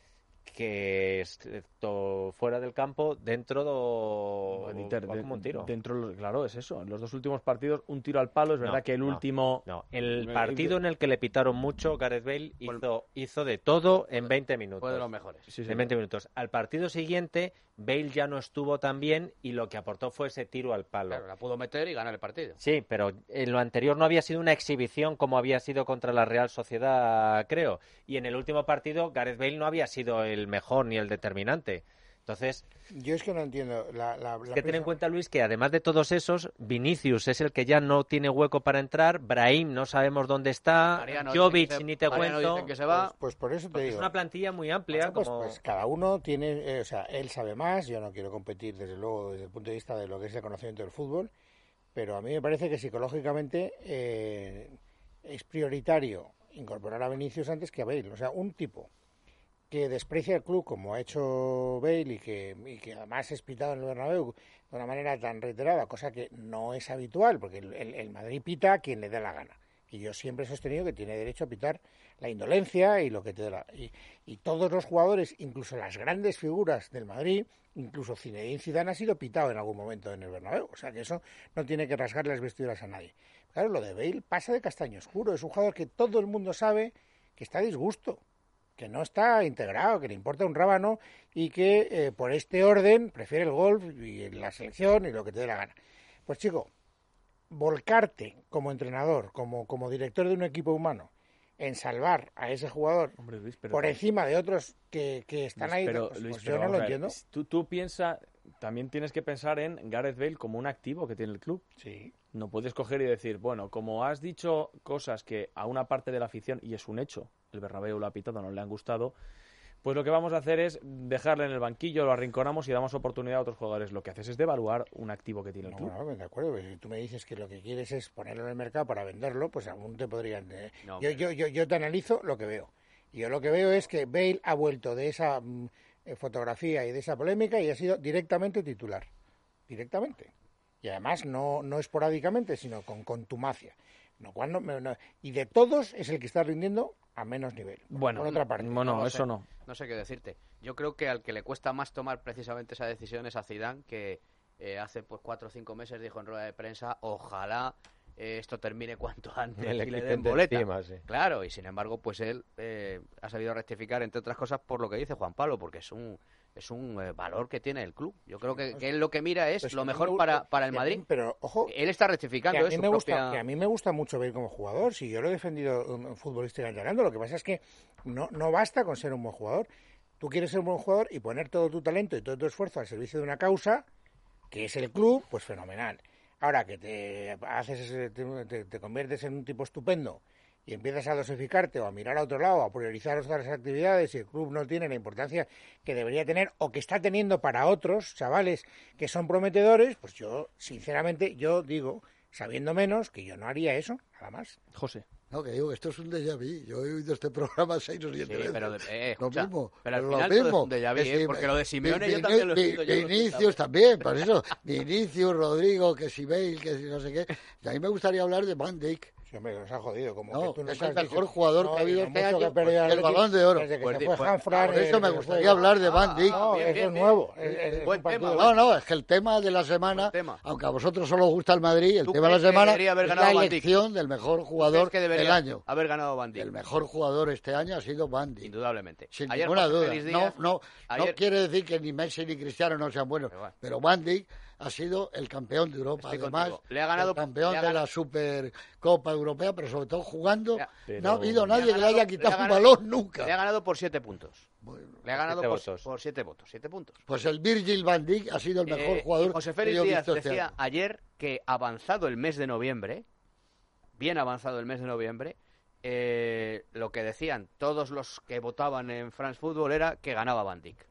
que excepto fuera del campo, dentro do... Inter, va como un tiro. Dentro, claro, es eso. En los dos últimos partidos, un tiro al palo. Es verdad No, que el no, último... No, el partido en el que le pitaron mucho, Gareth Bale hizo, hizo de todo en veinte minutos. Fue de los mejores. Sí, sí, en veinte minutos. Al partido siguiente, Bale ya no estuvo tan bien y lo que aportó fue ese tiro al palo. Claro, la pudo meter y ganar el partido. Sí, pero en lo anterior no había sido una exhibición como había sido contra la Real Sociedad, creo. Y en el último partido, Gareth Bale no había sido el mejor ni el determinante. Entonces, yo es que no entiendo. La, la, es la que ten en cuenta, Luis, que además de todos esos, Vinicius es el que ya no tiene hueco para entrar, Brahim no sabemos dónde está, Mariano Jovic dice que se- ni te Mariano cuento. dice que se va. Pues, pues por eso te Porque digo. es una plantilla muy amplia. Bueno, pues, como... pues cada uno tiene, eh, o sea, él sabe más. Yo no quiero competir, desde luego, desde el punto de vista de lo que es el conocimiento del fútbol, pero a mí me parece que psicológicamente eh, es prioritario incorporar a Vinicius antes que a Bale. O sea, un tipo que desprecia el club como ha hecho Bale y que, y que además es pitado en el Bernabéu de una manera tan reiterada, cosa que no es habitual, porque el, el, el Madrid pita a quien le dé la gana. Y yo siempre he sostenido que tiene derecho a pitar la indolencia y lo que te dé la... Y, y todos los jugadores, incluso las grandes figuras del Madrid, incluso Zinedine Zidane ha sido pitado en algún momento en el Bernabéu. O sea que eso no tiene que rasgar las vestiduras a nadie. Claro, lo de Bale pasa de castaño oscuro. Es un jugador que todo el mundo sabe que está a disgusto, que no está integrado, que le importa un rábano y que eh, por este orden prefiere el golf y la selección y lo que te dé la gana. Pues chico, volcarte como entrenador, como, como director de un equipo humano, en salvar a ese jugador Hombre, Luis, pero por encima de otros que, que están Luis, ahí, pero, pues, Luis, pues pero yo no vamos lo a ver, entiendo. Tú, tú piensas, también tienes que pensar en Gareth Bale como un activo que tiene el club. Sí. No puedes coger y decir, bueno, como has dicho cosas que a una parte de la afición, y es un hecho, el Bernabéu lo ha pitado, no le han gustado, pues lo que vamos a hacer es dejarle en el banquillo, lo arrinconamos y damos oportunidad a otros jugadores. Lo que haces es devaluar un activo que tiene el No, club. no, de acuerdo. Si tú me dices que lo que quieres es ponerlo en el mercado para venderlo, pues aún te podrían... eh, No, yo, yo, yo, yo te analizo lo que veo. Y yo lo que veo es que Bale ha vuelto de esa mm, eh, fotografía y de esa polémica y ha sido directamente titular. Directamente. Y además no, no esporádicamente, sino con contumacia. No, cuando, no, y de todos es el que está rindiendo a menos nivel. Bueno, por otra parte. bueno, No lo eso sé. no. No sé qué decirte. Yo creo que al que le cuesta más tomar precisamente esa decisión es a Zidane, que eh, hace pues cuatro o cinco meses dijo en rueda de prensa, ojalá eh, esto termine cuanto antes Me le y le quiten den de boleta. encima, sí. Claro, y sin embargo, pues él eh, ha sabido rectificar, entre otras cosas, por lo que dice Juan Pablo, porque es un es un eh, valor que tiene el club. Yo creo que, que él lo que mira es Pues lo que a mí mejor me para, gusta- para el que a mí- Madrid. Pero, ojo, Él está que rectificando a, es mí su me gusta, propia... que a mí me gusta mucho ver como jugador. Si yo lo he defendido um, futbolísticamente hablando, lo que pasa es que no, no basta con ser un buen jugador. Tú quieres ser un buen jugador y poner todo tu talento y todo tu esfuerzo al servicio de una causa, que es el club, pues fenomenal. Ahora que te haces ese- te, te- te conviertes en un tipo estupendo y empiezas a dosificarte o a mirar a otro lado, a priorizar otras actividades y el club no tiene la importancia que debería tener o que está teniendo para otros chavales que son prometedores, pues yo, sinceramente, yo digo, sabiendo menos, que yo no haría eso, nada más. José. No, que digo que esto es un déjà vu. Yo he oído este programa seis o siete Sí, veces. pero, de- eh, lo escucha, mismo. pero al lo final todo es mismo. un déjà vu, Es ¿eh? que- Porque lo de Simeone Vi- yo Vi- también lo he Vi- escrito, yo lo he Vinicius escuchado. también, por eso. Vinicius, Rodrigo, que si Bale, que si no sé qué. Y a mí me gustaría hablar de Van Dijk. Sí, hombre, nos ha jodido. Como no, que tú es el has mejor dicho, jugador no, que ha habido y este mucho año, que perdió el Atleti Balón de Oro. desde que Pues se di- fue pues- Hanfran, Por eso eh, me que gustaría fue- hablar de Van Dijk. No, bien, eso bien, es bien. nuevo. Es- es un Buen partido- tema, No, no, es que el tema de la semana, Buen tema. aunque a vosotros solo os gusta el Madrid, el ¿Tú tema de la crees que semana debería haber es ganado la Van Dijk? elección del mejor ¿Crees jugador que debería del año. haber ganado Van Dijk? El mejor jugador este año ha sido Van Dijk. Indudablemente. Sin Ayer ninguna José duda. Félix No, Díaz- no, ayer- no quiere decir que ni Messi ni Cristiano no sean buenos, Pero bueno. pero Van Dijk ha sido el campeón de Europa, Estoy además contigo. Le ha ganado- el campeón le ha de ganado- la Supercopa Europea, pero sobre todo jugando. Le ha- No ha habido Le ha nadie que le ganado- haya le quitado ha un ganado- balón nunca. Le ha ganado por siete puntos. Le ha ganado siete por, votos. por siete votos. Siete puntos. Pues el Virgil van Dijk ha sido el mejor Eh, jugador y José que Félix yo he Díaz visto este decía año. ayer que avanzado el mes de noviembre, bien avanzado el mes de noviembre, eh, lo que decían todos los que votaban en France Football era que ganaba Van Dijk.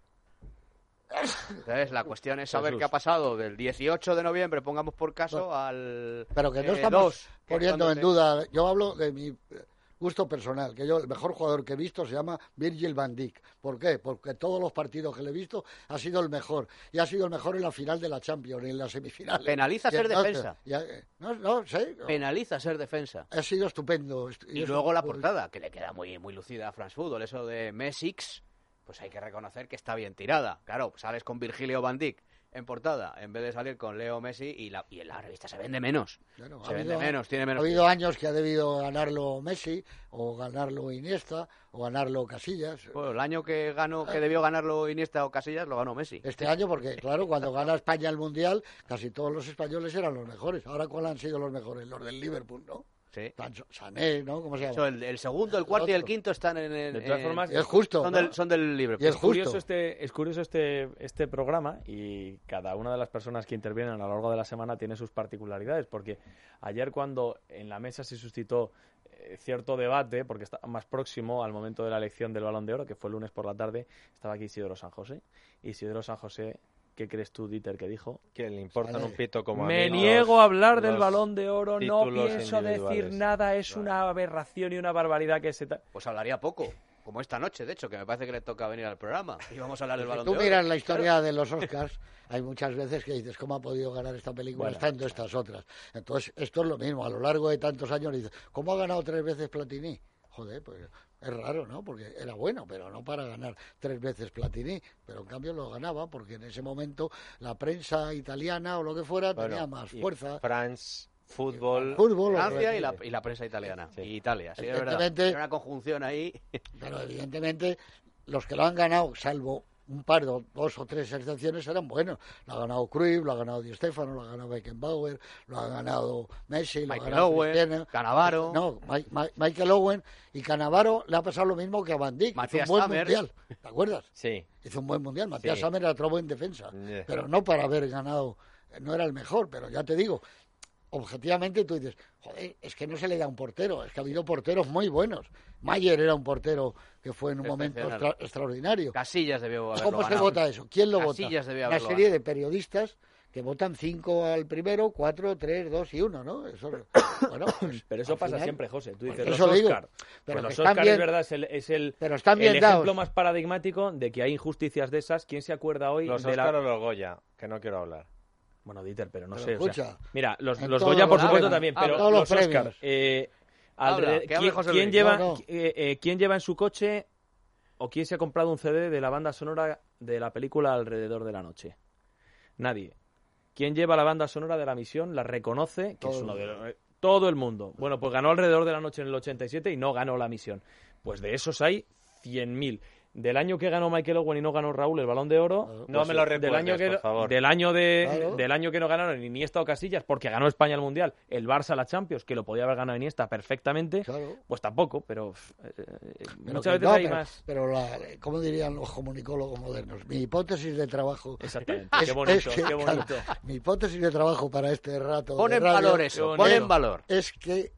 Entonces la cuestión es saber Jesús. qué ha pasado del dieciocho de noviembre, pongamos por caso, al Pero que no eh, estamos dos, que poniendo cuando en se- duda. Yo hablo de mi gusto personal, que yo el mejor jugador que he visto se llama Virgil van Dijk. ¿Por qué? Porque todos los partidos que le he visto ha sido el mejor. Y ha sido el mejor en la final de la Champions, en las semifinales. Penaliza Y ser entonces, defensa. ya, eh, no, no, sé. penaliza ser defensa. Ha sido estupendo. Y luego la portada, que le queda muy muy lucida a France Football, eso de Messix, pues hay que reconocer que está bien tirada. Claro, sales con Virgilio van Dijk en portada, en vez de salir con Leo Messi, y, la, y en la revista se vende menos. Claro, se ha vende habido- menos, tiene menos. Ha habido años que ha debido ganarlo Messi, o ganarlo Iniesta, o ganarlo Casillas. Bueno, el año que ganó, que debió ganarlo Iniesta o Casillas, lo ganó Messi. Este año, porque claro, cuando gana España el Mundial, casi todos los españoles eran los mejores. Ahora, ¿cuáles han sido los mejores? Los del Liverpool, ¿no? Sí. Sancho- Sané, ¿no? ¿Cómo se llama? Eso, el, el segundo, el cuarto y el quinto están en el. De todas en- formas, es justo, Son, ¿no? del, son del Liverpool. Y es Es curioso justo. este, es curioso este, este programa, y cada una de las personas que intervienen a lo largo de la semana tiene sus particularidades, porque ayer cuando en la mesa se suscitó eh, cierto debate, porque estaba más próximo al momento de la elección del Balón de Oro, que fue el lunes por la tarde, estaba aquí Isidoro San José. Isidoro San José, ¿qué crees tú, Dieter, que dijo? Que le importan Vale. un pito como a Me mí niego los- a hablar del los Balón de Oro, no títulos pienso decir individuales. nada, es Vale. una aberración y una barbaridad que se... ta- Pues hablaría poco. Como esta noche, de hecho, que me parece que le toca venir al programa. Y vamos a hablar del Si Balón tú de Oro. miras la historia de los Oscars, hay muchas veces que dices, ¿cómo ha podido ganar esta película Bueno, estando estas otras? Entonces, esto es lo mismo. A lo largo de tantos años dices, ¿cómo ha ganado tres veces Platini? Joder, pues es raro, ¿no? Porque era bueno, pero no para ganar tres veces Platini. Pero en cambio lo ganaba porque en ese momento la prensa italiana o lo que fuera Bueno, tenía más y fuerza. France, fútbol. Fútbol, Francia o- y la, y la prensa italiana. Sí. Y Italia, sí, es verdad. Evidentemente- Hay una conjunción ahí. Pero evidentemente los que lo han ganado, salvo un par, do- dos o tres excepciones, eran buenos. Lo ha ganado Cruyff, lo ha ganado Di Stéfano, lo ha ganado Beckenbauer, lo ha ganado Messi, lo ha Michael ganado Owen, Cristiano. Cannavaro. No, Mi- Mi- Michael Owen y Cannavaro le ha pasado lo mismo que a Van Dijk. Hizo Matías un buen Sammer. mundial, ¿te acuerdas? Sí. Hizo un buen mundial. Matías Sí. Sammer era otro buen defensa, Yeah. pero no para haber ganado, no era el mejor, pero ya te digo, objetivamente tú dices, joder, es que no se le da un portero, es que ha habido porteros muy buenos. Mayer era un portero que fue en un momento Excepcional. extra- extraordinario. Casillas debió haberlo ¿Cómo se ganado. vota eso? ¿Quién lo Casillas vota? debió Una haberlo serie ganado. de periodistas que votan cinco al primero, cuatro, tres, dos y uno, ¿no? Eso, bueno, pues, Pero eso al pasa final, siempre, José. Tú pues dices, eso los digo, Oscar. pero Pues que los están Oscar, bien- es verdad, es el, es el, pero están el bien ejemplo dados. más paradigmático de que hay injusticias de esas. ¿Quién se acuerda hoy Los de Oscar la... o los Goya, que no quiero hablar. Bueno, Dieter, pero no Pero sé. o sea, escucha, mira, los, en los todos Goya, por los supuesto, premios, también, en pero todos los los Oscar. premios. Eh, Habla, alre- que hable ¿quién, José quién Luis. lleva, No, no. eh, eh, ¿Quién lleva en su coche o quién se ha comprado un C D de la banda sonora de la película Alrededor de la Noche? Nadie. ¿Quién lleva la banda sonora de La Misión? La reconoce, que Todo es el uno de mundo. los... Todo el mundo. Bueno, pues ganó Alrededor de la Noche en el ochenta y siete y no ganó La Misión. Pues de esos hay cien mil. Del año que ganó Michael Owen y no ganó Raúl el Balón de Oro, Claro. No pues me lo del recuerdes, año que por favor. del año de Claro. del año que no ganaron ni Iniesta o Casillas, porque ganó España el Mundial, el Barça la Champions, que lo podía haber ganado Iniesta perfectamente, Claro. pues tampoco, pero eh, Pero muchas que veces no, hay pero, más. pero la, ¿cómo dirían los comunicólogos modernos? Mi hipótesis de trabajo... Exactamente. es- Qué bonito, es que, qué bonito. claro, mi hipótesis de trabajo para este rato Pon de en radio valor eso, Qué pon en bonito. valor. es que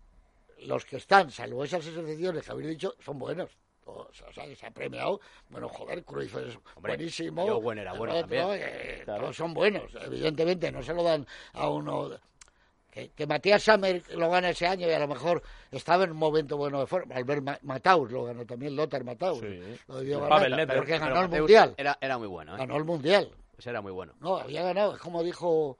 los que están, salvo esas excepciones que habéis dicho, son buenos. O sea, se ha premiado, bueno, joder, Cruyff es Hombre, buenísimo. y Owen era bueno el otro, también. eh, Claro. todos son buenos, evidentemente, no se lo dan a uno... Que, que Matías Sammer lo gana ese año y a lo mejor estaba en un momento bueno de forma. Albert Ma- Mataus lo ganó también, Lothar Mataus. Sí. Lo debió Pavel ganar, Nedved, porque Pero ganó el Mateus Mundial. Era, era muy bueno, ¿eh? Ganó el Mundial. Ese era muy bueno. No, había ganado, es como dijo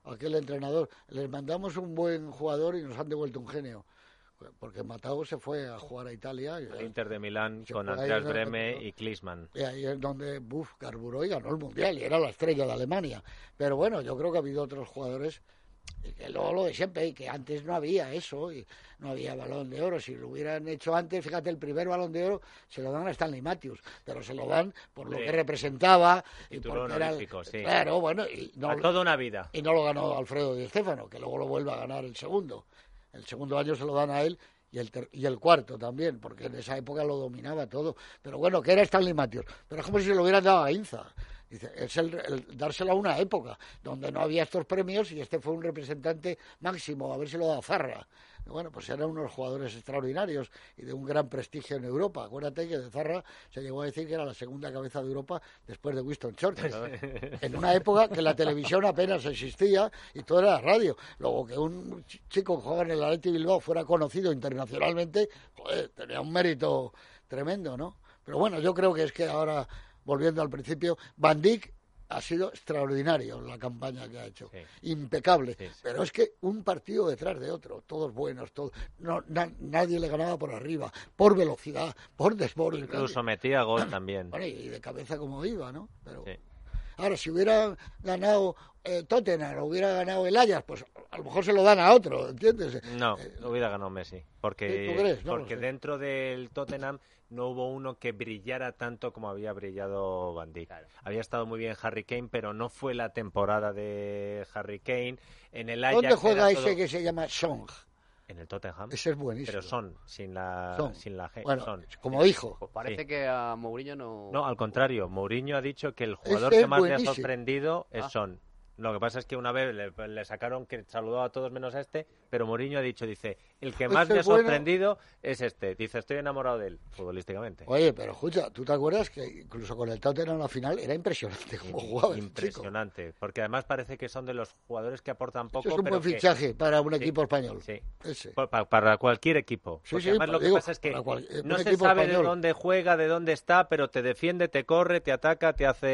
aquel entrenador, les mandamos un buen jugador y nos han devuelto un genio. Porque Matao se fue a jugar a Italia. El Inter de Milán con Andreas Brehme y Klinsmann. Y ahí es donde Buff carburó y ganó el Mundial y era la estrella de Alemania. Pero bueno, yo creo que ha habido otros jugadores que luego lo de siempre, y que antes no había eso, y no había Balón de Oro. Si lo hubieran hecho antes, fíjate, el primer Balón de Oro se lo dan a Stanley Matthews, pero se lo dan por lo sí. que representaba y porque era el, sí. claro, bueno, y no, a toda una vida. Y no lo ganó Alfredo Di Stéfano, que luego lo vuelve a ganar el segundo. El segundo año se lo dan a él y el, ter- y el cuarto también, porque en esa época lo dominaba todo. Pero bueno, que era Stanley Matthews. Pero es como si se lo hubieran dado a Inza. Dice, es el, el dárselo a una época donde no había estos premios y este fue un representante máximo, habérselo dado a Zarra. Y bueno, pues eran unos jugadores extraordinarios y de un gran prestigio en Europa. Acuérdate que de Zarra se llegó a decir que era la segunda cabeza de Europa después de Winston Churchill. En una época que la televisión apenas existía y todo era radio. Luego que un chico que jugaba en el Athletic Bilbao fuera conocido internacionalmente, joder, tenía un mérito tremendo, ¿no? Pero bueno, yo creo que es que ahora... Volviendo al principio, Van Dijk ha sido extraordinario la campaña que ha hecho, sí. impecable, sí, sí. Pero es que un partido detrás de otro, todos buenos, todos, no, na, nadie le ganaba por arriba, por velocidad, por desborde. Incluso metía gol también. Bueno, y de cabeza como iba, ¿no? Pero sí. Ahora, si hubiera ganado eh, Tottenham o hubiera ganado el Ajax, pues a lo mejor se lo dan a otro, ¿entiendes? No, eh, hubiera ganado Messi, porque, ¿tú crees? No porque dentro del Tottenham no hubo uno que brillara tanto como había brillado Van Dijk. Claro. Había estado muy bien Harry Kane, pero no fue la temporada de Harry Kane. En el Ajax ¿dónde juega todo... ese que se llama Song? En el Tottenham. Ese es buenísimo. Pero Son, sin la, son. Sin la G. Bueno, son. como hijo. Pues parece sí. que a Mourinho no... No, al contrario. Mourinho ha dicho que el jugador ese que más buenísimo. le ha sorprendido es ah. Son. Lo que pasa es que una vez le, le sacaron que saludó a todos menos a este, pero Mourinho ha dicho, dice, el que más me ha sorprendido bueno. es este. Dice, estoy enamorado de él, futbolísticamente. Oye, pero escucha, ¿tú te acuerdas que incluso con el Tottenham en la final era impresionante cómo jugaba el Impresionante, chico? Porque además parece que son de los jugadores que aportan poco. Eso es un pero buen que... fichaje para un sí, equipo español. Sí, Ese. Para, para cualquier equipo. Sí, porque sí, además lo digo, que pasa es que cual... no se sabe español. de dónde juega, de dónde está, pero te defiende, te corre, te ataca, te hace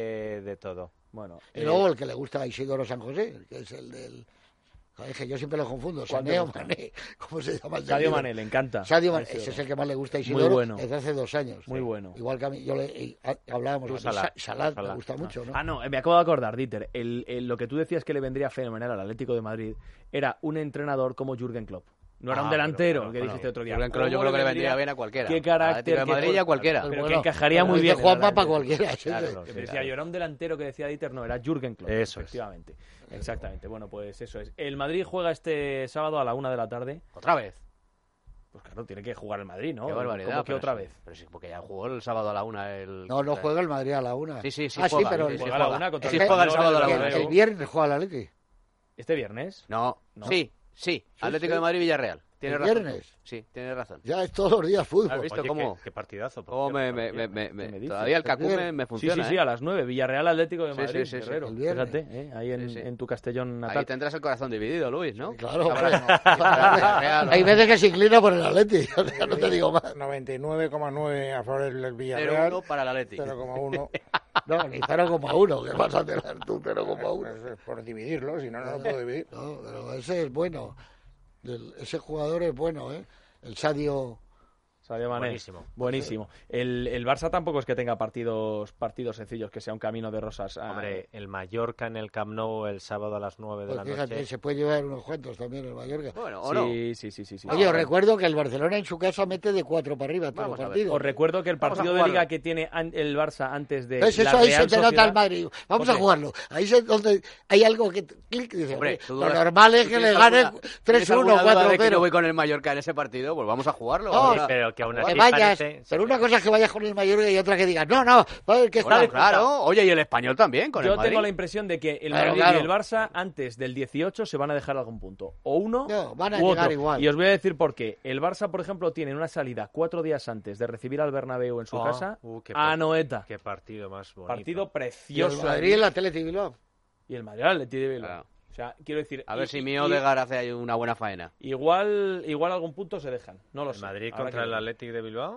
de todo. Bueno, y eh, luego el que le gusta a Isidoro San José, que es el del... Es que yo siempre lo confundo, Sadio Mané, ¿cómo se llama? Sadio Mané, le encanta. Sadio Mané, ese es el que más le gusta a Isidoro. Muy bueno. Desde hace dos años. Muy bueno. Igual que a mí, yo le hablábamos, de Salah, Salah, Salah me gusta mucho, ¿no? Ah, no, me acabo de acordar, Dieter, el, el, lo que tú decías que le vendría fenomenal al Atlético de Madrid era un entrenador como Jürgen Klopp. No era ah, un delantero, pero, que bueno, dijiste otro día. Jürgen Klopp yo creo que le vendría bien a cualquiera. Qué carácter. A de Madrid y a cualquiera. Pero bueno, que encajaría muy bien. Juanma para cualquiera. Sí, claro, sí. No, que decía, claro. Yo era un delantero que decía Dieter, no, era Jürgen Klopp. Eso efectivamente. Es. Exactamente. Bueno, pues eso es. El Madrid juega este sábado a la una de la tarde. ¿Otra vez? Pues claro, tiene que jugar el Madrid, ¿no? Qué barbaridad. ¿Cómo que otra sí, vez? Pero sí, porque ya jugó el sábado a la una. El... No, no juega el Madrid a la una. Sí, sí, sí. Ah, juega, sí, pero sí, sí, juega juega. a la una contra sí, el juega el sábado a la una. una. El, el viernes juega el Atlético. ¿Este viernes? No, no. Sí, sí. Sí, Atlético sí. de Madrid-Villarreal. Tienes ¿El razón. viernes? Sí, tienes razón. Ya es todos los días fútbol. ¿Has visto Oye, cómo? Qué, qué partidazo. Por ¿Cómo cierto, me, me, me, me, me todavía el Cacú me, me funciona. Sí, sí, sí, ¿eh? a las nueve. Villarreal Atlético de Sí, Madrid. sí, sí, sí. Guerrero. El viernes. Fíjate, ¿eh? Ahí en, Sí, sí. en tu Castellón natal. Ahí tendrás el corazón dividido, Luis, ¿no? Sí, claro. Villarreal, Hay veces que se inclina por el Atlético. Ya no te digo más. noventa y nueve coma nueve a favor del Villarreal. cero uno para el Atlético. cero coma uno. No, ni cero coma uno. ¿Qué vas a tener tú? cero coma uno. Pues es por dividirlo, si no, no lo puedo dividir. No, pero ese es bueno. El, ese jugador es bueno, ¿eh? El Sadio... Sadio Mané. Buenísimo. Buenísimo. El, el Barça tampoco es que tenga partidos partidos sencillos, que sea un camino de rosas. Ah, Hombre, el Mallorca en el Camp Nou el sábado a las nueve de Pues la fíjate, noche. se puede llevar unos cuantos también el Mallorca. Bueno, o sí, no. sí, sí, sí, sí. Oye, No, os recuerdo que el Barcelona en su casa mete de cuatro para arriba todos Vamos los a ver. partidos. Os recuerdo que el Vamos a partido de jugarlo. Liga que tiene an- el Barça antes de ¿Ves? la Eso ahí Real se te nota Sociedad- el Madrid. Vamos ¿Por a qué? jugarlo. Ahí es donde hay algo que... clic, dice, Hombre, hombre, ¿tú lo dudas- normal es ¿tú que le tienes gane alguna- tres ¿tienes uno, alguna duda cuatro de que cero. yo voy con el Mallorca en ese partido? Pues vamos a jugarlo. No, Ahora. Pero que aún Que así vayas, parece... pero una cosa es que vayas con el Mallorca y otra que digas, no, no, va a ver que Bueno, está... claro. Oye, y el español también con Yo el Madrid. tengo la impresión de que el Claro, Madrid claro. y el Barça antes del dieciocho se van a dejar algún punto. O uno No, van a u llegar otro. igual. Y os voy a decir por qué. El Barça, por ejemplo, tiene una salida cuatro días antes de recibir al Bernabéu en su Oh, casa uh, qué a par- Anoeta. Qué partido más bonito. Partido Y el precioso. Madrid y el Atlético Bilbao. Y el Madrid al Atleti de Bilbao. Claro. O sea, quiero decir... A ver y- si y- mi Odegaard hace ahí una buena faena. Igual, igual algún punto se dejan. No lo ¿El sé. Madrid Habrá contra que el ver. Athletic de Bilbao?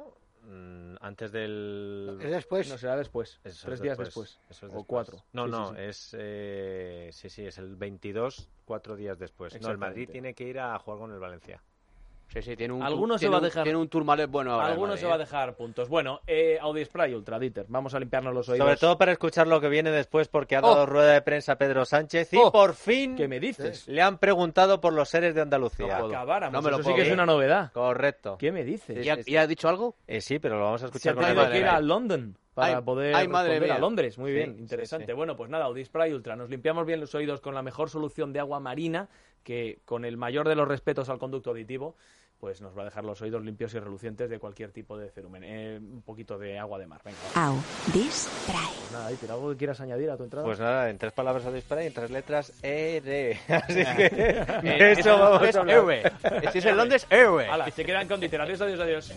mm, antes del... ¿Es después? No, será después. Eso Tres es días después. después. Eso es o después. cuatro. No, Sí, no, sí, sí. es... Eh, sí, sí, es el veintidós, cuatro días después. No, el Madrid tiene que ir a jugar con el Valencia. Sí, sí, tiene un, Alguno tu- se tiene va a un- dejar- tiene un Tourmalet bueno ahora. el Alguno Madrid, se va a ¿eh? dejar puntos. Bueno, eh, Audi Spray Ultra, Dieter. Vamos a limpiarnos los oídos. Sobre todo para escuchar lo que viene después, porque ha Oh. dado rueda de prensa Pedro Sánchez y Oh. por fin ¿Qué me dices? le han preguntado por los seres de Andalucía. No acabáramos. No me lo Eso sí puedo que es creer. una novedad. Correcto. ¿Qué me dices? ¿Y ha, y ha dicho algo? Eh, sí, pero lo vamos a Se escuchar ha con tenido el que ir a London para Ay, poder ay, madre responder a mía. Londres. Muy Sí, bien, sí, interesante. sí. Bueno, pues nada, Audi Spray Ultra. Nos limpiamos bien los oídos con la mejor solución de agua marina que, con el mayor de los respetos al conducto auditivo, pues nos va a dejar los oídos limpios y relucientes de cualquier tipo de cerumen. Eh, un poquito de agua de mar. Venga, va. Audi Spray. Pues nada, Dieter, ¿algo que quieras añadir a tu entrada? Pues nada, en tres palabras a disparar y en tres letras E R. Así que Eh, de eso vamos es a hablar. Airway. Si es en Londres, Airway. Hala, se quedan con Dieter. Adiós, adiós, adiós.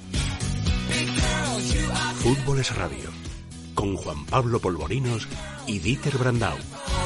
Fútbol es Radio, con Juan Pablo Polvorinos y Dieter Brandau.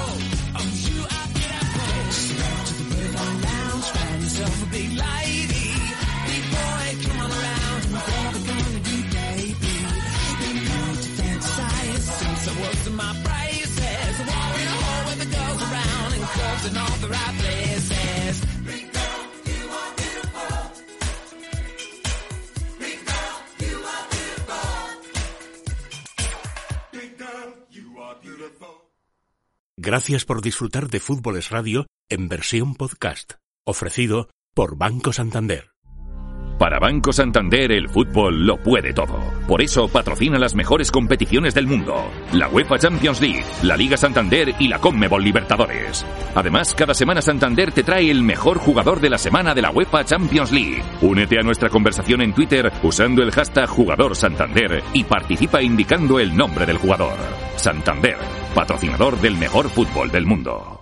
Gracias por disfrutar de Fútbol es Radio en versión podcast, ofrecido por Banco Santander. Para Banco Santander el fútbol lo puede todo. Por eso patrocina las mejores competiciones del mundo. La UEFA Champions League, la Liga Santander y la Conmebol Libertadores. Además, cada semana Santander te trae el mejor jugador de la semana de la UEFA Champions League. Únete a nuestra conversación en Twitter usando el hashtag Jugador Santander y participa indicando el nombre del jugador. Santander, patrocinador del mejor fútbol del mundo.